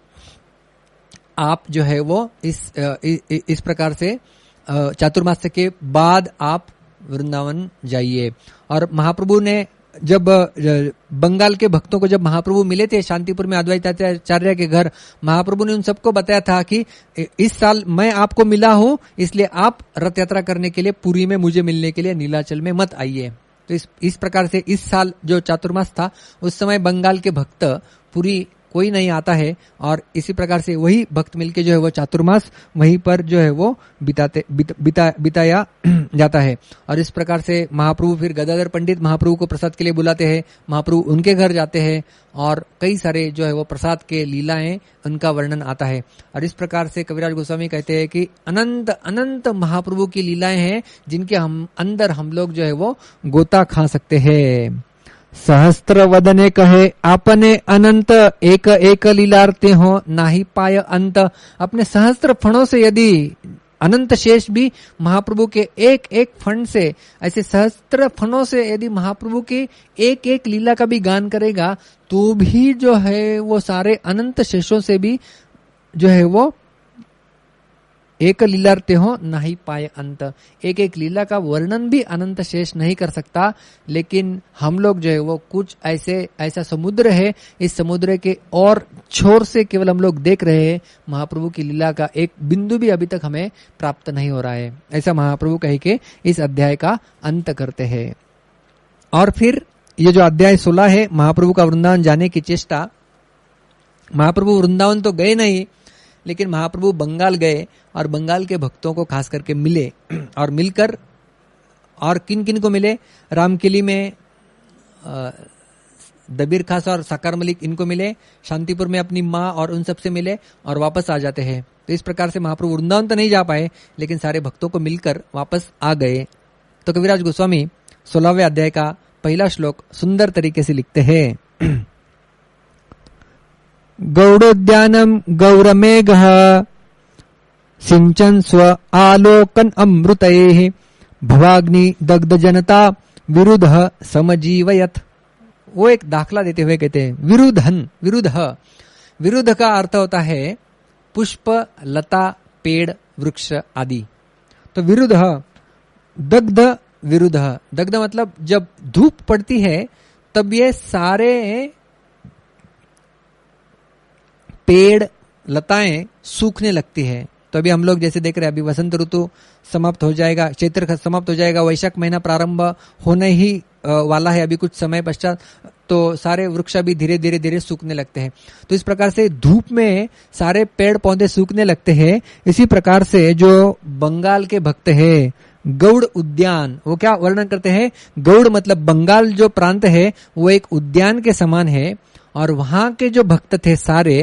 आप जो है वो इस प्रकार से चातुर्मास्य के बाद आप वृंदावन जाइए। और महाप्रभु ने जब बंगाल के भक्तों को जब महाप्रभु मिले थे शांतिपुर में अद्वैताचार्य के घर, महाप्रभु ने उन सबको बताया था कि इस साल मैं आपको मिला हूं, इसलिए आप रथ यात्रा करने के लिए पुरी में मुझे मिलने के लिए नीलाचल में मत आइए। तो इस प्रकार से इस साल जो चातुर्मास था उस समय बंगाल के भक्त पुरी कोई नहीं आता है और इसी प्रकार से वही भक्त मिलके जो है वो चातुर्मास वहीं पर जो है वो बिताया जाता है। और इस प्रकार से महाप्रभु फिर गदाधर पंडित महाप्रभु को प्रसाद के लिए बुलाते हैं, महाप्रभु उनके घर जाते हैं और कई सारे जो है वो प्रसाद के लीलाएं उनका वर्णन आता है। और इस प्रकार से कविराज गोस्वामी कहते हैं कि अनंत अनंत महाप्रभु की लीलाएं हैं जिनके हम अंदर हम लोग जो है वो गोता खा सकते हैं। सहस्त्र वदने कहे आपने अनंत, एक एक लीलार्ते हो नाही पाय अंत। अपने सहस्त्र फणों से यदि अनंत शेष भी महाप्रभु के एक एक फण से, ऐसे सहस्त्र फणों से यदि महाप्रभु की एक एक लीला का भी गान करेगा तो भी जो है वो सारे अनंत शेषों से भी जो है वो एक लीलार्ते हो नहीं पाए अंत। एक एक लीला का वर्णन भी अनंत शेष नहीं कर सकता। लेकिन हम लोग जो है वो कुछ ऐसा समुद्र है, इस समुद्र के और छोर से केवल हम लोग देख रहे हैं, महाप्रभु की लीला का एक बिंदु भी अभी तक हमें प्राप्त नहीं हो रहा है। ऐसा महाप्रभु कह के इस अध्याय का अंत करते हैं। और फिर ये जो अध्याय 16 है, महाप्रभु का वृंदावन जाने की चेष्टा। महाप्रभु वृंदावन तो गए नहीं, लेकिन महाप्रभु बंगाल गए और बंगाल के भक्तों को खास करके मिले। और मिलकर और किन किन को मिले, रामकिली में दबीर खास और साकार मलिक इनको मिले, शांतिपुर में अपनी माँ और उन सबसे मिले और वापस आ जाते हैं। तो इस प्रकार से महाप्रभु वृंदावन तो नहीं जा पाए, लेकिन सारे भक्तों को मिलकर वापस आ गए। तो कविराज गोस्वामी 16वें अध्याय का पहला श्लोक सुंदर तरीके से लिखते हैं। गौड़ोद्यानम गौरमेघ सिंचन स्व आलोकन अमृतये भवाग्नि दग्ध जनता विरुद्ध समजीवयत। वो एक दाखला देते हुए कहते हैं विरुद्धन, विरुद्ध का अर्थ होता है पुष्प, लता, पेड़, वृक्ष आदि। तो विरुद्ध, दग्ध, विरुद्ध, दग्ध मतलब जब धूप पड़ती है तब ये सारे पेड़, लताएं सूखने लगती है। तो अभी हम लोग जैसे देख रहे हैं, अभी वसंत ऋतु समाप्त हो जाएगा, चैत्र समाप्त हो जाएगा, वैशाख महीना प्रारंभ होने ही वाला है अभी कुछ समय पश्चात। तो सारे वृक्ष भी धीरे धीरे धीरे सूखने लगते हैं। तो इस प्रकार से धूप में सारे पेड़ पौधे सूखने लगते हैं। इसी प्रकार से जो बंगाल के भक्त है, गौड़ उद्यान, वो क्या वर्णन करते हैं, गौड़ मतलब बंगाल जो प्रांत है वो एक उद्यान के समान है। और वहां के जो भक्त थे सारे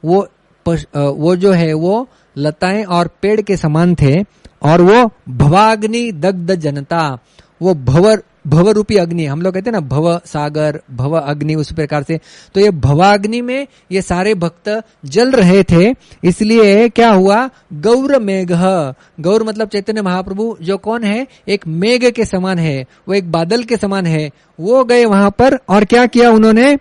वो जो है वो लताएं और पेड़ के समान थे। और वो भवाग्नि दग्ध जनता, वो भव रूपी अग्नि, हम लोग कहते हैं ना भव सागर, भव अग्नि, उस प्रकार से। तो ये भवाग्नि में ये सारे भक्त जल रहे थे। इसलिए क्या हुआ, गौर मेघ, गौर मतलब चैतन्य महाप्रभु जो कौन है, एक मेघ के समान है, वो एक बादल के समान है। वो गए वहां पर और क्या किया उन्होंने,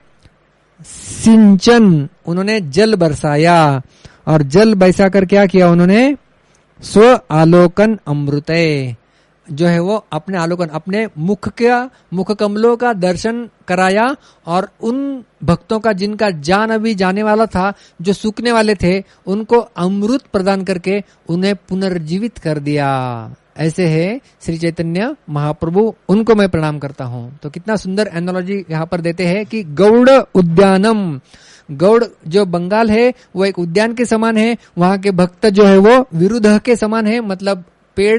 सिंचन, उन्होंने जल बरसाया। और जल बरसा कर क्या किया उन्होंने, स्व आलोकन अमृतय, जो है वो अपने आलोकन, अपने मुख कमलों का दर्शन कराया। और उन भक्तों का जिनका जान अभी जाने वाला था, जो सूखने वाले थे, उनको अमृत प्रदान करके उन्हें पुनर्जीवित कर दिया। ऐसे है श्री चैतन्य महाप्रभु, उनको मैं प्रणाम करता हूँ। तो कितना सुंदर एनालॉजी यहाँ पर देते हैं कि गौड़ उद्यानम, गौड़ जो बंगाल है वो एक उद्यान के समान है, वहां के भक्त जो है वो विरुद्ध के समान है, मतलब पेड़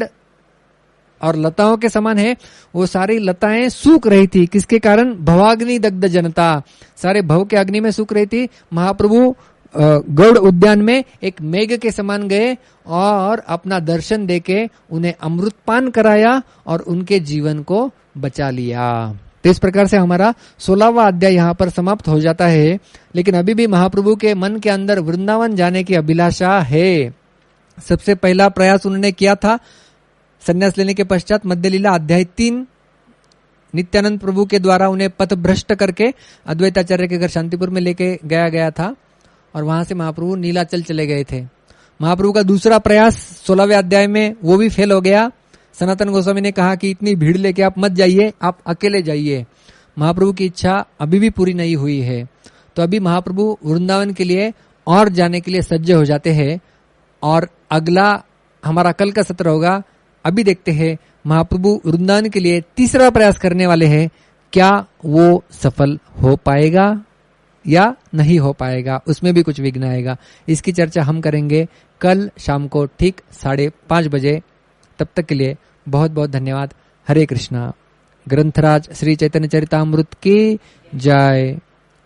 और लताओं के समान है। वो सारी लताएं सूख रही थी, किसके कारण, भवाग्नि दग्ध जनता, सारे भव के अग्नि में सूख रही थी। महाप्रभु गौड़ उद्यान में एक मेघ के समान गए और अपना दर्शन देके उन्हें अमृतपान कराया और उनके जीवन को बचा लिया। तो इस प्रकार से हमारा 16वां अध्याय यहाँ पर समाप्त हो जाता है। लेकिन अभी भी महाप्रभु के मन के अंदर वृंदावन जाने की अभिलाषा है। सबसे पहला प्रयास उन्होंने किया था संन्यास लेने के पश्चात, मध्य लीला अध्याय 3, नित्यानंद प्रभु के द्वारा उन्हें पथ भ्रष्ट करके अद्वैताचार्य के घर शांतिपुर में लेके गया था और वहां से महाप्रभु नीलाचल चले गए थे। महाप्रभु का दूसरा प्रयास 16वें अध्याय में वो भी फेल हो गया। सनातन गोस्वामी ने कहा कि इतनी भीड़ लेके आप मत जाइए, आप अकेले जाइए। महाप्रभु की इच्छा अभी भी पूरी नहीं हुई है। तो अभी महाप्रभु वृंदावन के लिए और जाने के लिए सज्ज हो जाते हैं। और अगला हमारा कल का सत्र होगा। अभी देखते हैं महाप्रभु वृंदावन के लिए तीसरा प्रयास करने वाले हैं, क्या वो सफल हो पाएगा या नहीं हो पाएगा, उसमें भी कुछ विघ्न आएगा। इसकी चर्चा हम करेंगे कल शाम को ठीक 5:30 बजे। तब तक के लिए बहुत बहुत धन्यवाद। हरे कृष्णा। ग्रंथराज श्री चैतन्य चरितामृत की जय।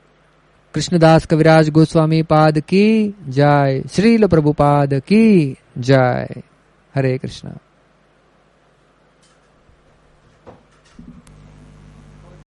कृष्णदास कविराज गोस्वामी पाद की जय। श्रील प्रभुपाद की जय। हरे कृष्णा।